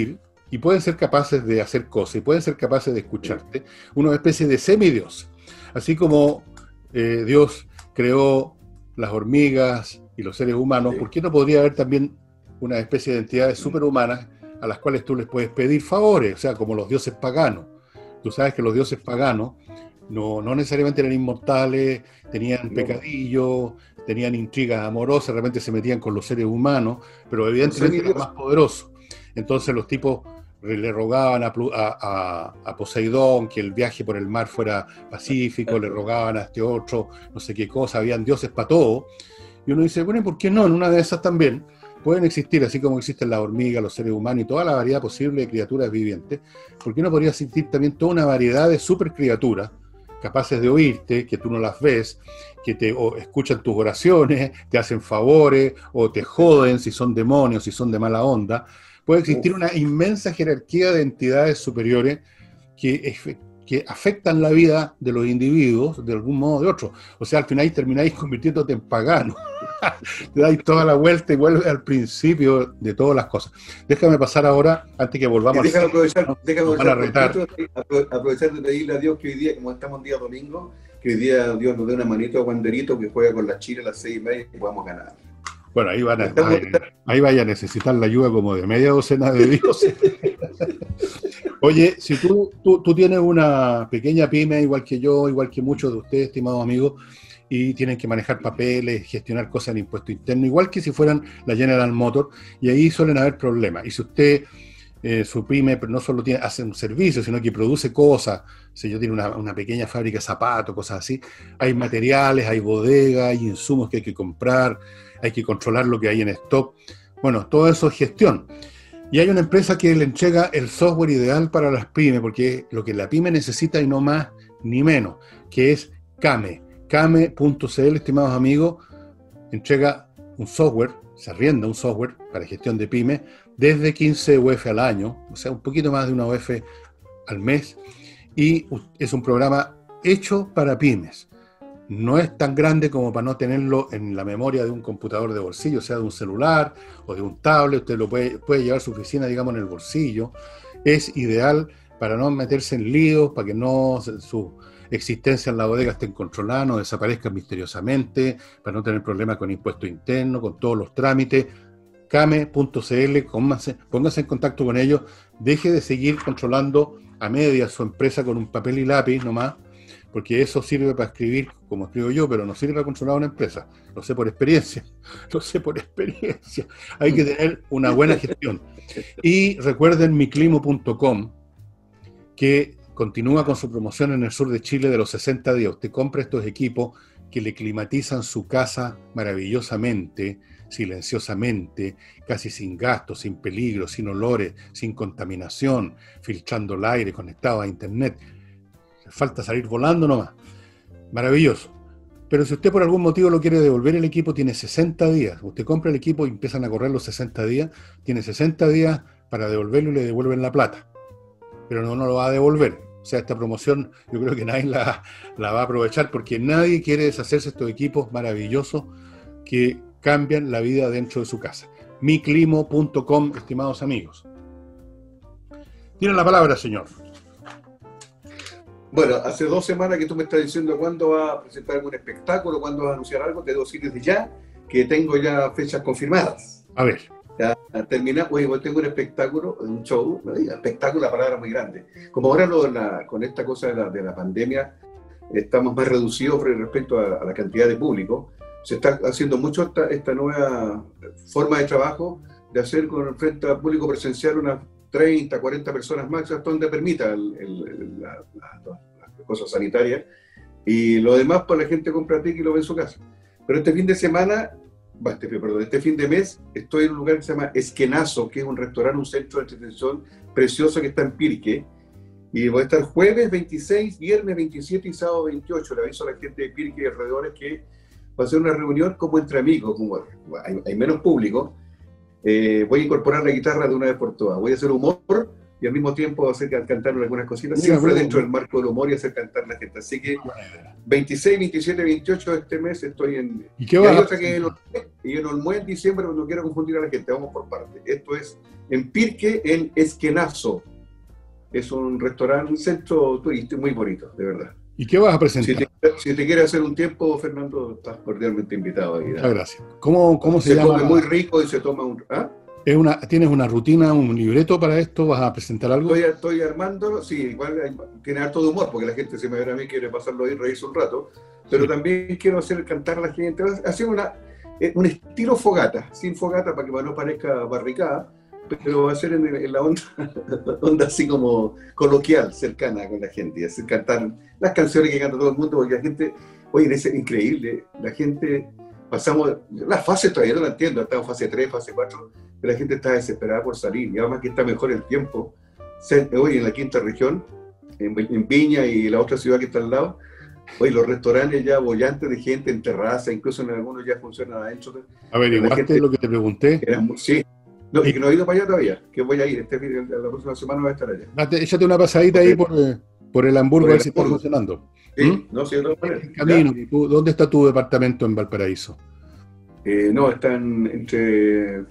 y pueden ser capaces de hacer cosas, y pueden ser capaces de escucharte, una especie de semidios. Así como eh, Dios creó las hormigas y los seres humanos, ¿por qué no podría haber también una especie de entidades superhumanas a las cuales tú les puedes pedir favores? O sea, como los dioses paganos. Tú sabes que los dioses paganos no, no necesariamente eran inmortales, tenían pecadillos, tenían intrigas amorosas, de repente se metían con los seres humanos, pero evidentemente eran más poderosos. Entonces los tipos le rogaban a, a, a Poseidón que el viaje por el mar fuera pacífico, le rogaban a este otro, no sé qué cosa, habían dioses para todo. Y uno dice, bueno, ¿y por qué no? En una de esas también pueden existir, así como existen las hormigas, los seres humanos y toda la variedad posible de criaturas vivientes. ¿Por qué no podría existir también toda una variedad de supercriaturas capaces de oírte, que tú no las ves, que te o escuchan tus oraciones, te hacen favores o te joden si son demonios, si son de mala onda? Puede existir una inmensa jerarquía de entidades superiores que, que afectan la vida de los individuos de algún modo o de otro. O sea, al final termináis convirtiéndote en pagano. Te dais toda la vuelta y vuelves al principio de todas las cosas. Déjame pasar ahora, antes que volvamos déjame al... aprovechar, ¿no? déjame aprovechar, aprovechar, aprovechar de pedirle a Dios que hoy día, como estamos en día domingo, que hoy día Dios nos dé una manito a Wanderito que juega con la Chile a las seis y media y podamos ganar. Bueno, ahí, van a, ahí, ahí vaya a necesitar la ayuda como de media docena de dioses. Oye, si tú, tú, tú tienes una pequeña pyme, igual que yo, igual que muchos de ustedes, estimados amigos, y tienen que manejar papeles, gestionar cosas en impuesto interno, igual que si fueran la General Motors, y ahí suelen haber problemas. Y si usted, eh, su pyme, no solo tiene, hace un servicio, sino que produce cosas, si yo tiene una, una pequeña fábrica de zapatos, cosas así, hay materiales, hay bodegas, hay insumos que hay que comprar, hay que controlar lo que hay en stock. Bueno, todo eso es gestión. Y hay una empresa que le entrega el software ideal para las pymes, porque es lo que la pyme necesita y no más ni menos, que es Kame. Kame punto c l, estimados amigos, entrega un software, se arrienda un software para gestión de pymes desde quince U F al año, o sea, un poquito más de una U F al mes, y es un programa hecho para pymes. No es tan grande como para no tenerlo en la memoria de un computador de bolsillo, o sea, de un celular o de un tablet. Usted lo puede, puede llevar a su oficina, digamos, en el bolsillo. Es ideal para no meterse en líos, para que no su existencia en la bodega esté controlada, no desaparezca misteriosamente, para no tener problemas con impuesto interno, con todos los trámites. Kame punto c l, póngase en contacto con ellos, deje de seguir controlando a medias su empresa con un papel y lápiz nomás, porque eso sirve para escribir, como escribo yo, pero no sirve para controlar una empresa. Lo sé por experiencia, lo sé por experiencia. Hay que tener una buena gestión. Y recuerden miclimo punto com, que continúa con su promoción en el sur de Chile de los sesenta días. Usted compra estos equipos que le climatizan su casa maravillosamente, silenciosamente, casi sin gastos, sin peligro, sin olores, sin contaminación, filtrando el aire, conectado a internet. Falta salir volando nomás. Maravilloso. Pero si usted por algún motivo lo quiere devolver el equipo, tiene sesenta días. Usted compra el equipo y empiezan a correr los sesenta días. Tiene sesenta días para devolverlo y le devuelven la plata. Pero no, no lo va a devolver. O sea, esta promoción yo creo que nadie la, la va a aprovechar porque nadie quiere deshacerse de estos equipos maravillosos que cambian la vida dentro de su casa. miclimo punto com, estimados amigos. Tiene la palabra, señor. Bueno, hace dos semanas que tú me estás diciendo cuándo va a presentar algún espectáculo, cuándo va a anunciar algo. Te debo decir desde ya que tengo ya fechas confirmadas. A ver. Ya terminamos, oye, tengo un espectáculo, un show, no diga, espectáculo, la palabra muy grande. Como ahora lo, la, con esta cosa de la, de la pandemia estamos más reducidos respecto a, a la cantidad de público, se está haciendo mucho esta, esta nueva forma de trabajo de hacer con frente al público presencial unas treinta, cuarenta personas más, hasta donde permita el, el, la, la, las cosas sanitarias, y lo demás pues la gente compra ticket y lo ve en su casa. Pero este fin de semana, este, perdón, este fin de mes estoy en un lugar que se llama Esquenazo, que es un restaurante, un centro de entretención precioso que está en Pirque, y voy a estar jueves veintiséis, viernes veintisiete y sábado veintiocho. Le aviso a la gente de Pirque y alrededores que va a ser una reunión como entre amigos, como hay, hay menos público. Eh, voy a incorporar la guitarra de una vez por todas. Voy a hacer humor y al mismo tiempo hacer cantar algunas cositas, siempre bueno, dentro del marco del humor y hacer cantar la gente. Así que veintiséis, veintisiete, veintiocho de este mes estoy en... ¿Y qué va? Y hay otra que lo, y en Olmué en diciembre, no quiero confundir a la gente, vamos por parte. Esto es en Pirque, en Esquenazo. Es un restaurante, un centro turístico muy bonito, de verdad. ¿Y qué vas a presentar? Si te, si te quieres hacer un tiempo, Fernando, estás cordialmente invitado a ir. Muchas gracias. ¿Cómo, cómo se, se llama? Se come muy rico y se toma un... ¿ah? ¿Es una, ¿Tienes una rutina, un libreto para esto? ¿Vas a presentar algo? Estoy, estoy armándolo, sí, igual hay, tiene harto de humor, porque la gente, si me ve a mí, quiere pasarlo ahí, reírse un rato, pero sí. También quiero hacer cantar a la gente, hacer una, un estilo fogata, sin fogata para que no parezca barricada, pero va a ser en, en la onda, onda así como coloquial, cercana con la gente, y hacer cantar las canciones que canta todo el mundo, porque la gente, oye, es increíble, la gente, pasamos, las fases todavía no la entiendo, estamos en fase tres, fase cuatro, pero la gente está desesperada por salir, y además que está mejor el tiempo. Hoy en la quinta región, en, en Viña y la otra ciudad que está al lado, hoy los restaurantes ya bollantes de gente en terraza, incluso en algunos ya funcionan adentro. ¿Averiguaste lo que te pregunté? Era, sí, no, y que no he ido para allá todavía, que voy a ir, este, la próxima semana voy a estar allá. Date, échate una pasadita okay. ahí por, por el Hamburgo, por el a ver si está funcionando. Sí, ¿Mm? no, sí, de todas maneras. Camino, ¿tú, ¿dónde está tu departamento en Valparaíso? Eh, no, están entre...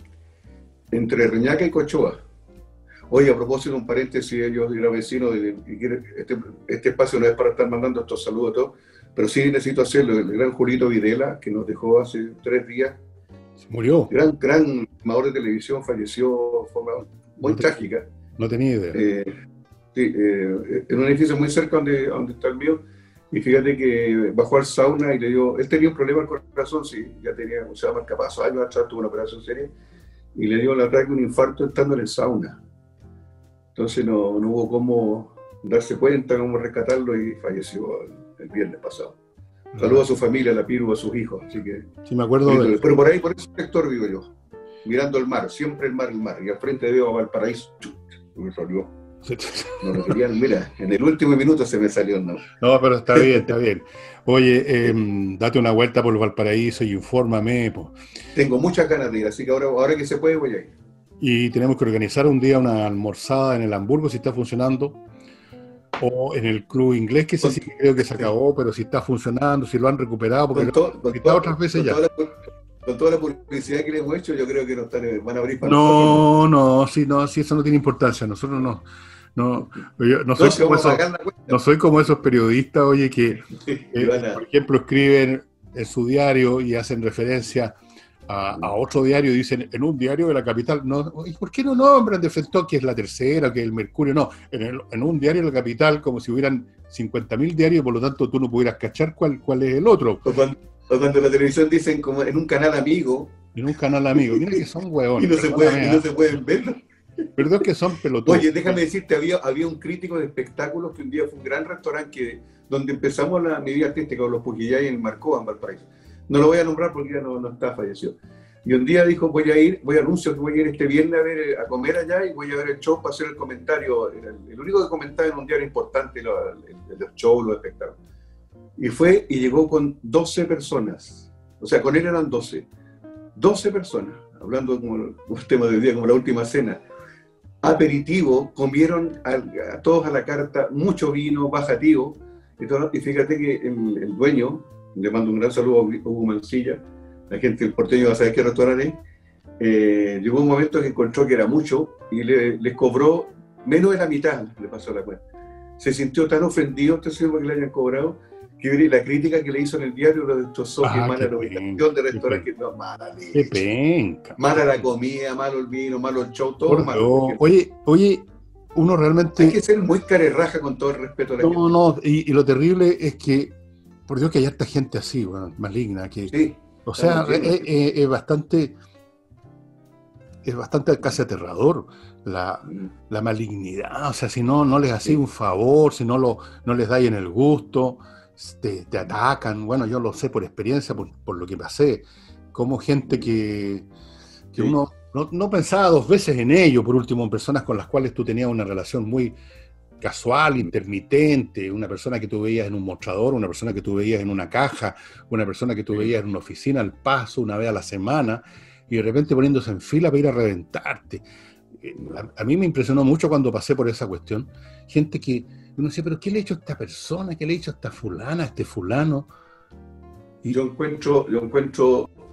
entre Reñaca y Cochoa. Oye, a propósito, un paréntesis, ellos y los vecinos, este, este espacio no es para estar mandando estos saludos a todos, pero sí necesito hacerlo. El gran Julito Videla, que nos dejó hace tres días, se murió. Gran, gran animador de televisión, falleció de forma muy no te, trágica. No tenía idea. Eh, sí, eh, en un edificio muy cerca donde, donde está el mío, y fíjate que bajó al sauna y le dio, él tenía un problema al corazón, sí, ya tenía, o sea, marcapasos, años atrás tuvo una operación seria, y le dio el ataque, un infarto estando en el sauna. Entonces no, no hubo cómo darse cuenta, cómo rescatarlo y falleció el, el viernes pasado. Saludos a su familia, a la Piru, a sus hijos. Así que, sí, me acuerdo. De... Pero por ahí, por ese sector vivo yo, mirando el mar, siempre el mar, el mar. Y al frente veo a Valparaíso, ¡chut! Me salió. No lo querían, mira, en el último minuto se me salió, ¿no? No, pero está bien, está bien. Oye, eh, date una vuelta por Valparaíso y infórmame. Po. Tengo muchas ganas de ir, así que ahora, ahora que se puede voy a ir. Y tenemos que organizar un día una almorzada en el Hamburgo, si está funcionando, o en el club inglés, que ese sí que creo que se acabó, pero si está funcionando, si lo han recuperado, porque con todo, lo han quitado otras veces ya. Toda la, con toda la publicidad que le hemos hecho, yo creo que no están, van a abrir para no, nosotros. No, sí, no, sí, eso no tiene importancia. Nosotros no, no, yo no, soy, no, como esos, no soy como esos periodistas, oye, que, eh, por ejemplo, escriben en su diario y hacen referencia a, a otro diario y dicen, en un diario de la capital, no, ¿y por qué no nombran de frente que es La Tercera, que es el Mercurio? No, en, el, en un diario de la capital, como si hubieran cincuenta mil diarios, por lo tanto tú no pudieras cachar cuál, cuál es el otro. O cuando, o cuando en la televisión dicen como en un canal amigo. En un canal amigo, mira que son huevones. Y no, se, puede, y no se pueden ver. Perdón que son pelotudos. Oye, déjame decirte, había, había un crítico de espectáculos que un día fue un gran restaurante que, donde empezamos la, mi vida artística con los Pujillay en Marcó, en Valparaíso. No lo voy a nombrar porque ya no, no está, falleció. Y un día dijo, voy a ir, voy a anuncio que voy a ir este viernes a ver, a comer allá y voy a ver el show para hacer el comentario. El, el único que comentaba en un diario importante, los el, el show, los espectáculos. Y fue y llegó con doce personas. O sea, con él eran doce. doce personas, hablando como un tema de día, como la última cena. Aperitivo, comieron a, a todos a la carta, mucho vino, bajativo. Y, todo, y fíjate que el, el dueño, le mando un gran saludo a Hugo Mancilla, la gente del porteño va a saber qué restaurante es, eh, llegó un momento que encontró que era mucho y le, les cobró menos de la mitad, le pasó la cuenta. Se sintió tan ofendido, usted sabe que le hayan cobrado, que la crítica que le hizo en el diario lo destrozó, ah, que mala la ubicación de restaurante, que no, mala leche. Qué penca. Mala la comida, malo el vino, malo el show, todo malo. Oye, oye, uno realmente... Hay que ser muy carerraja con todo el respeto a la no, gente. No, no, y, y lo terrible es que, por Dios que hay harta gente así, bueno, maligna, que... Sí. O sea, es, es, es bastante, es bastante casi aterrador la, la malignidad. O sea, si no, no les hacéis un favor, si no, lo, no les dais en el gusto, te, te atacan. Bueno, yo lo sé por experiencia, por, por lo que pasé. Como gente que, que sí. uno no, no pensaba dos veces en ello, por último, en personas con las cuales tú tenías una relación muy casual, intermitente, una persona que tú veías en un mostrador, una persona que tú veías en una caja, una persona que tú veías en una oficina al paso una vez a la semana, y de repente poniéndose en fila para ir a reventarte. A, a mí me impresionó mucho cuando pasé por esa cuestión, gente que uno decía, pero ¿qué le ha hecho a esta persona? ¿Qué le ha hecho a esta fulana, a este fulano? Y yo encuentro, yo encuentro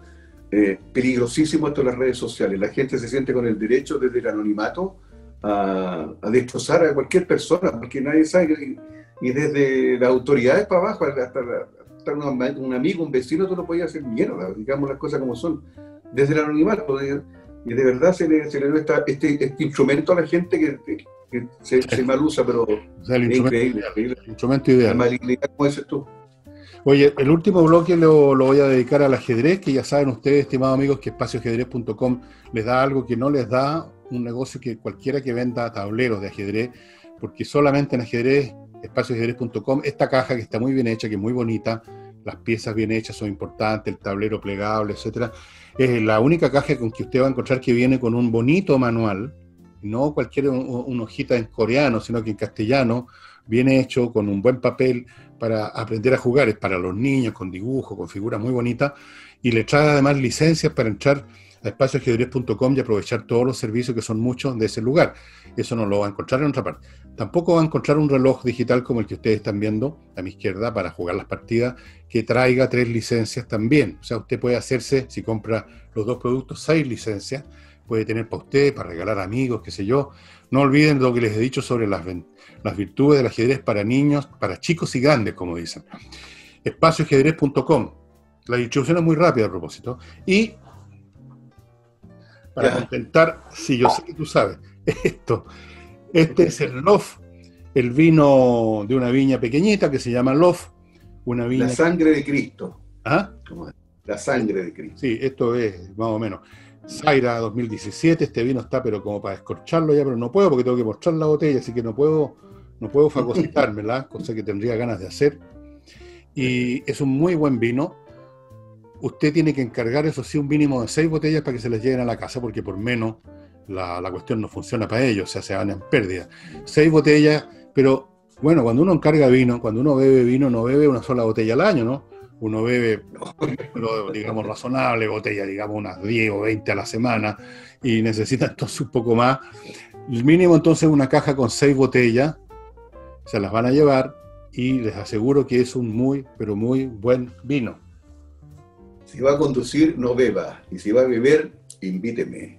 eh, peligrosísimo esto en las redes sociales. La gente se siente con el derecho desde el anonimato a, a destrozar a cualquier persona, porque nadie sabe, y, y desde las autoridades para abajo, hasta, hasta un, un amigo, un vecino, tú no podías hacer mierda, digamos las cosas como son, desde el anonimato. De, y de verdad se le, se le da esta, este, este instrumento a la gente que, que, que se, se mal usa, pero O sea, el es instrumento increíble, ideal, increíble. el instrumento La ideal. malignidad, como dices tú. Oye, el último bloque lo, lo voy a dedicar al ajedrez, que ya saben ustedes, estimados amigos, que espacio ajedrez punto com les da algo que no les da un negocio que cualquiera que venda tableros de ajedrez, porque solamente en ajedrez, espacio ajedrez punto com, esta caja que está muy bien hecha, que es muy bonita, las piezas bien hechas son importantes, el tablero plegable, etcétera, es la única caja con que usted va a encontrar que viene con un bonito manual, no cualquier un, un hojita en coreano, sino que en castellano, viene hecho con un buen papel para aprender a jugar, es para los niños, con dibujos, con figuras muy bonitas, y le trae además licencias para entrar a espacio ajedrez punto com y aprovechar todos los servicios que son muchos de ese lugar. Eso no lo va a encontrar en otra parte. Tampoco va a encontrar un reloj digital como el que ustedes están viendo a mi izquierda para jugar las partidas, que traiga tres licencias también. O sea, usted puede hacerse, si compra los dos productos, seis licencias, puede tener para usted, para regalar a amigos, qué sé yo. No olviden lo que les he dicho sobre las, las virtudes del ajedrez para niños, para chicos y grandes, como dicen. espacio ajedrez punto com. La distribución es muy rápida a propósito. Y para Ya. contentar, si yo sé que tú sabes, esto, este es el Lof, el vino de una viña pequeñita que se llama Lof, una viña... La sangre de Cristo. ¿Ah? ¿Cómo es? La sangre de Cristo. Sí, esto es más o menos. Zaira dos mil diecisiete, este vino está pero como para escorcharlo ya, pero no puedo porque tengo que mostrar la botella, así que no puedo, no puedo fagocitármela, cosa que tendría ganas de hacer. Y es un muy buen vino. Usted tiene que encargar, eso sí, un mínimo de seis botellas para que se les lleguen a la casa, porque por menos la, la cuestión no funciona para ellos, o sea, se van en pérdida. Seis botellas, pero bueno, cuando uno encarga vino, cuando uno bebe vino, no bebe una sola botella al año, ¿no? Uno bebe, pero, digamos, razonable botella, digamos, unas diez o veinte a la semana, y necesita entonces un poco más. El mínimo entonces una caja con seis botellas, se las van a llevar, y les aseguro que es un muy, pero muy buen vino. Si va a conducir, no beba. Y si va a beber, invíteme.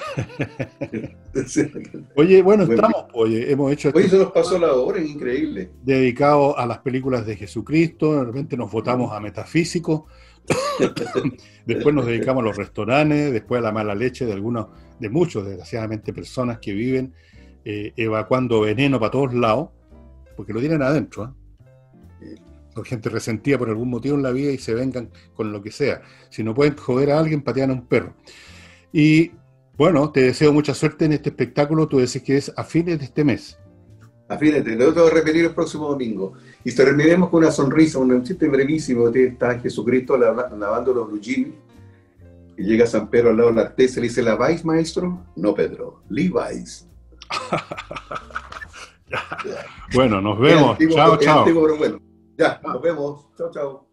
Oye, bueno, Buen estamos, oye, hemos hecho Oye, este se nos pasó la hora, es increíble. dedicado a las películas de Jesucristo, de repente nos votamos a metafísicos, después nos dedicamos a los restaurantes, después a la mala leche de algunos, de muchos, desgraciadamente, personas que viven eh, evacuando veneno para todos lados, porque lo tienen adentro, ¿eh? O gente resentida por algún motivo en la vida y se vengan con lo que sea. Si no pueden joder a alguien, patean a un perro. Y bueno, te deseo mucha suerte en este espectáculo. Tú decís que es a fines de este mes. Afínate, lo tengo que repetir el próximo domingo. Y terminemos con una sonrisa, un chiste brevísimo. Está Jesucristo lavando los blue jeans. Y llega San Pedro al lado de la artesa y le dice, ¿laváis, maestro? No, Pedro, Levi's. Bueno, nos vemos. Antiguo, chao, chao. Antiguo, pero bueno. Ya, nos vemos. Chao, chao.